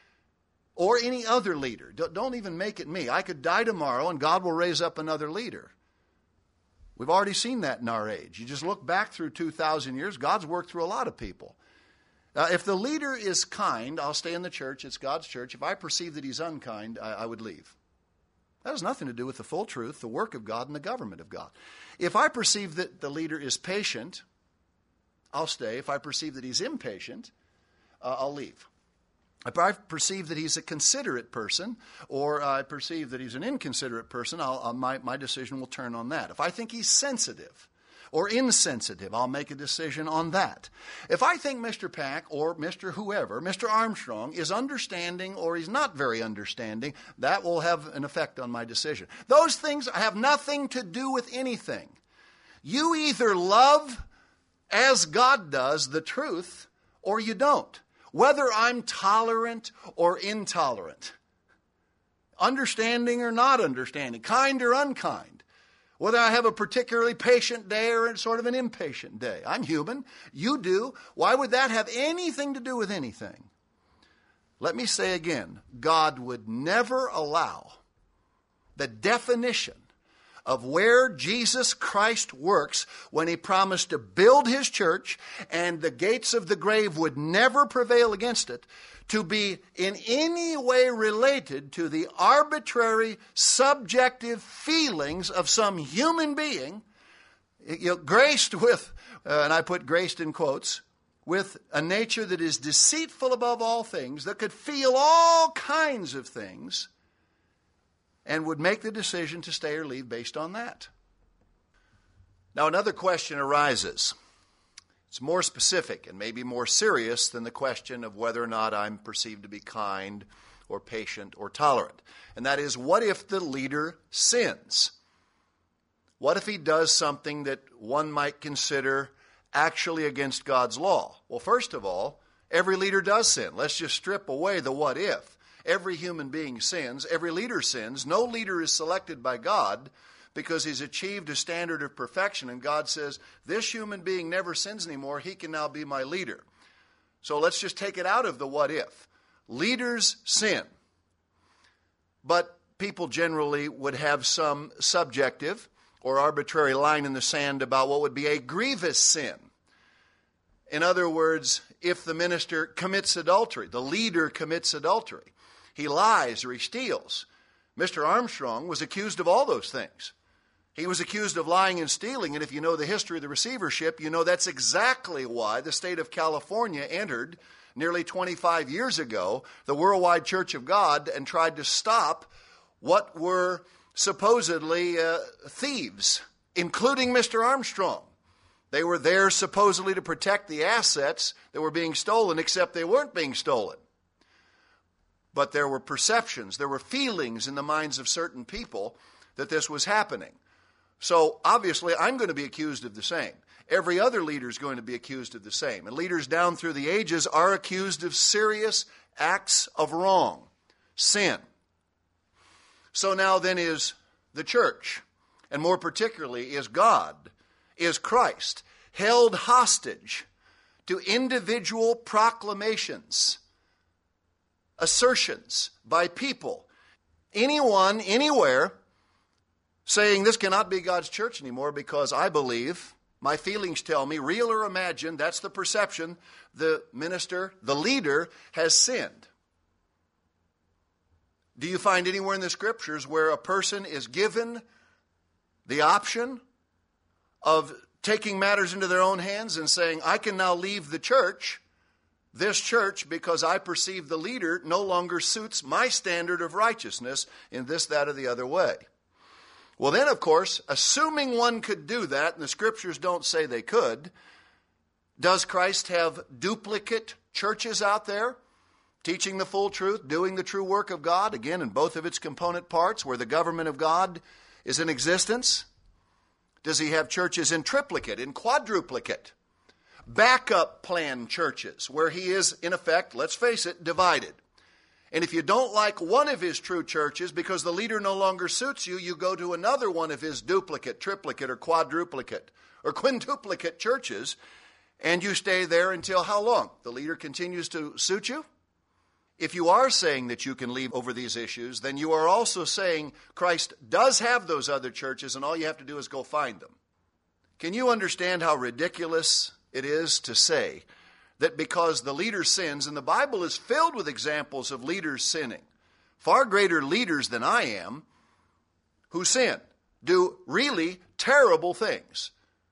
or any other leader, don't even make it me. I could die tomorrow and God will raise up another leader. We've already seen that in our age. You just look back through 2,000 years, God's worked through a lot of people. If the leader is kind, I'll stay in the church. It's God's church. If I perceive that he's unkind, I would leave. That has nothing to do with the full truth, the work of God, and the government of God. If I perceive that the leader is patient, I'll stay. If I perceive that he's impatient, I'll leave. If I perceive that he's a considerate person, or I perceive that he's an inconsiderate person, my decision will turn on that. If I think he's sensitive or insensitive, I'll make a decision on that. If I think Mr. Pack or Mr. whoever, Mr. Armstrong, is understanding or he's not very understanding, that will have an effect on my decision. Those things have nothing to do with anything. You either love, as God does, the truth, or you don't. Whether I'm tolerant or intolerant, understanding or not understanding, kind or unkind, whether I have a particularly patient day or sort of an impatient day. I'm human. You do. Why would that have anything to do with anything? Let me say again, God would never allow the definition of where Jesus Christ works when he promised to build his church and the gates of the grave would never prevail against it, to be in any way related to the arbitrary, subjective feelings of some human being, graced with, and I put graced in quotes, with a nature that is deceitful above all things, that could feel all kinds of things, and would make the decision to stay or leave based on that. Now, another question arises. It's more specific and maybe more serious than the question of whether or not I'm perceived to be kind or patient or tolerant. And that is, what if the leader sins? What if he does something that one might consider actually against God's law? Well, first of all, every leader does sin. Let's just strip away the what if. Every human being sins. Every leader sins. No leader is selected by God because he's achieved a standard of perfection. And God says, this human being never sins anymore. He can now be my leader. So let's just take it out of the what if. Leaders sin. But people generally would have some subjective or arbitrary line in the sand about what would be a grievous sin. In other words, if the minister commits adultery, the leader commits adultery, he lies or he steals. Mr. Armstrong was accused of all those things. He was accused of lying and stealing, and if you know the history of the receivership, you know that's exactly why the state of California entered nearly 25 years ago the Worldwide Church of God and tried to stop what were supposedly thieves, including Mr. Armstrong. They were there supposedly to protect the assets that were being stolen, except they weren't being stolen. But there were perceptions, there were feelings in the minds of certain people that this was happening. So obviously I'm going to be accused of the same. Every other leader is going to be accused of the same. And leaders down through the ages are accused of serious acts of wrong, sin. So now then is the church, and more particularly is God, is Christ, held hostage to individual proclamations, assertions by people, anyone, anywhere, saying this cannot be God's church anymore because I believe, my feelings tell me, real or imagined, that's the perception, the minister, the leader has sinned. Do you find anywhere in the scriptures where a person is given the option of taking matters into their own hands and saying, I can now leave the church, this church, because I perceive the leader no longer suits my standard of righteousness in this, that, or the other way? Well then, of course, assuming one could do that, and the scriptures don't say they could, does Christ have duplicate churches out there? Teaching the full truth, doing the true work of God, again, in both of its component parts, where the government of God is in existence? Does he have churches in triplicate, in quadruplicate? Backup plan churches, where he is, in effect, let's face it, divided. And if you don't like one of his true churches because the leader no longer suits you, you go to another one of his duplicate, triplicate, or quadruplicate, or quintuplicate churches, and you stay there until how long? The leader continues to suit you? If you are saying that you can leave over these issues, then you are also saying Christ does have those other churches and all you have to do is go find them. Can you understand how ridiculous it is to say that because the leader sins, and the Bible is filled with examples of leaders sinning, far greater leaders than I am, who sin, do really terrible things.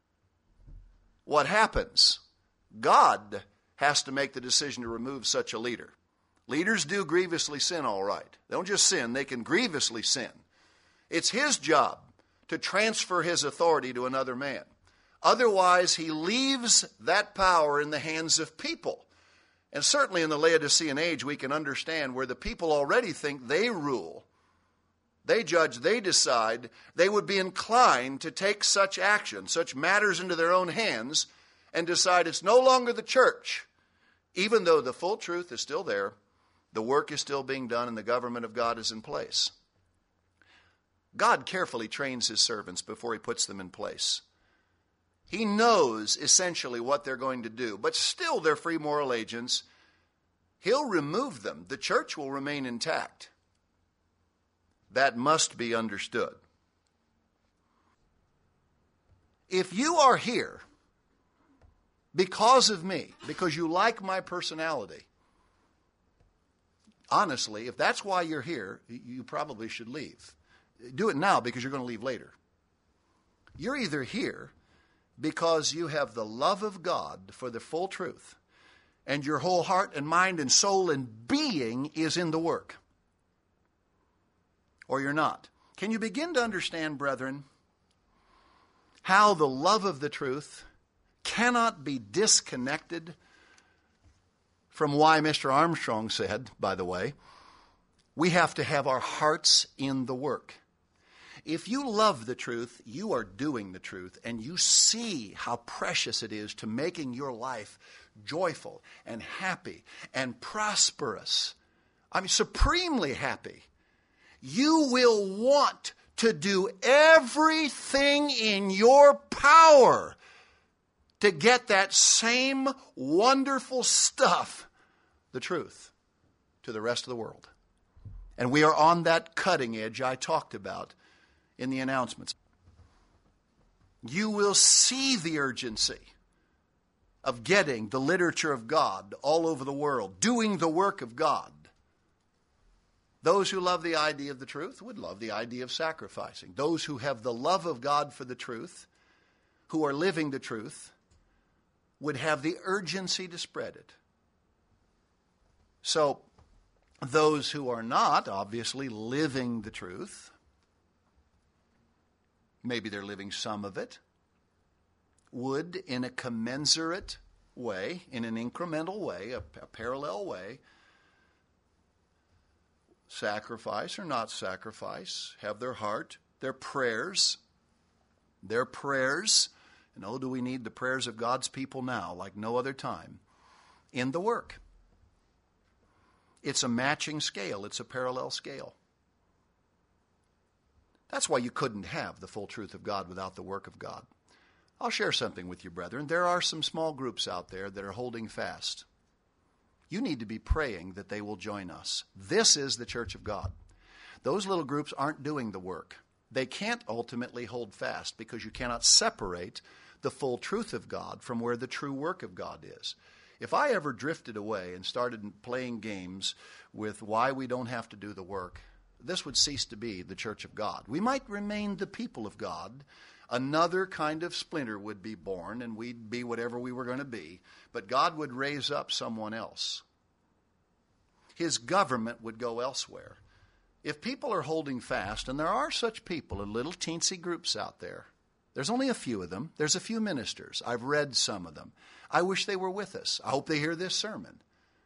What happens? God has to make the decision to remove such a leader. Leaders do grievously sin, all right. They don't just sin, they can grievously sin. It's his job to transfer his authority to another man. Otherwise, he leaves that power in the hands of people. And certainly in the Laodicean age, we can understand where the people already think they rule, they judge, they decide, they would be inclined to take such action, such matters into their own hands, and decide it's no longer the church, even though the full truth is still there. The work is still being done and the government of God is in place. God carefully trains his servants before he puts them in place. He knows essentially what they're going to do, but still they're free moral agents. He'll remove them. The church will remain intact. That must be understood. If you are here because of me, because you like my personality, honestly, if that's why you're here, you probably should leave. Do it now because you're going to leave later. You're either here because you have the love of God for the full truth, and your whole heart and mind and soul and being is in the work, or you're not. Can you begin to understand, brethren, how the love of the truth cannot be disconnected from why Mr. Armstrong said, by the way, we have to have our hearts in the work. If you love the truth, you are doing the truth, and you see how precious it is to making your life joyful and happy and prosperous. I mean, supremely happy. You will want to do everything in your power to get that same wonderful stuff, the truth, to the rest of the world. And we are on that cutting edge I talked about in the announcements. You will see the urgency of getting the literature of God all over the world, doing the work of God. Those who love the idea of the truth would love the idea of sacrificing. Those who have the love of God for the truth, who are living the truth, would have the urgency to spread it. So, those who are not, obviously, living the truth, maybe they're living some of it, would, in a commensurate way, in an incremental way, a parallel way, sacrifice or not sacrifice, have their heart, their prayers, and oh, do we need the prayers of God's people now, like no other time, in the work. It's a matching scale. It's a parallel scale. That's why you couldn't have the full truth of God without the work of God. I'll share something with you, brethren. There are some small groups out there that are holding fast. You need to be praying that they will join us. This is the church of God. Those little groups aren't doing the work. They can't ultimately hold fast because you cannot separate the full truth of God from where the true work of God is. If I ever drifted away and started playing games with why we don't have to do the work, this would cease to be the church of God. We might remain the people of God. Another kind of splinter would be born, and we'd be whatever we were going to be. But God would raise up someone else. His government would go elsewhere. If people are holding fast, and there are such people in little teensy groups out there, there's only a few of them. There's a few ministers. I've read some of them. I wish they were with us. I hope they hear this sermon.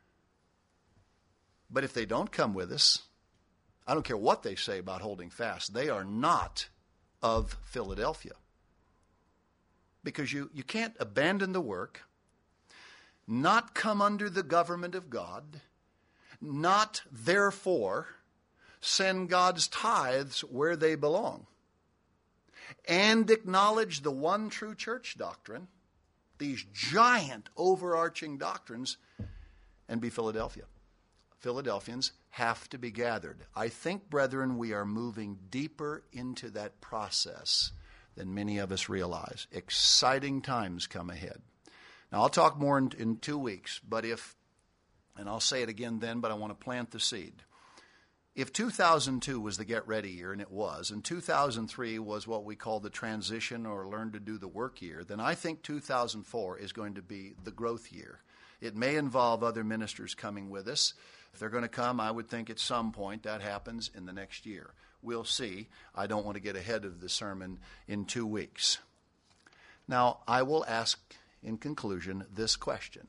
But if they don't come with us, I don't care what they say about holding fast. They are not of Philadelphia. Because you can't abandon the work, not come under the government of God, not therefore send God's tithes where they belong, and acknowledge the one true church doctrine, these giant overarching doctrines, and be Philadelphia. Philadelphians have to be gathered. I think, brethren, we are moving deeper into that process than many of us realize. Exciting times come ahead. Now, I'll talk more in 2 weeks, but and I'll say it again then, but I want to plant the seed. If 2002 was the get ready year, and it was, and 2003 was what we call the transition or learn to do the work year, then I think 2004 is going to be the growth year. It may involve other ministers coming with us. If they're going to come, I would think at some point that happens in the next year. We'll see. I don't want to get ahead of the sermon in 2 weeks. Now, I will ask in conclusion this question.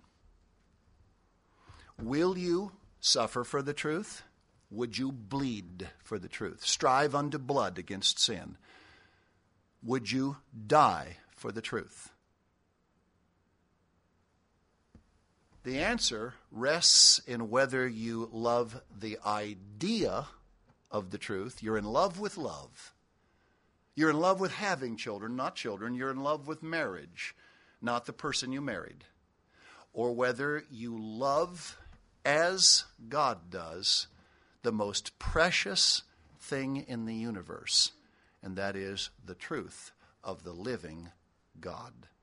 Will you suffer for the truth? Would you bleed for the truth? Strive unto blood against sin. Would you die for the truth? The answer rests in whether you love the idea of the truth. You're in love with love. You're in love with having children, not children. You're in love with marriage, not the person you married. Or whether you love, as God does, the most precious thing in the universe, and that is the truth of the living God.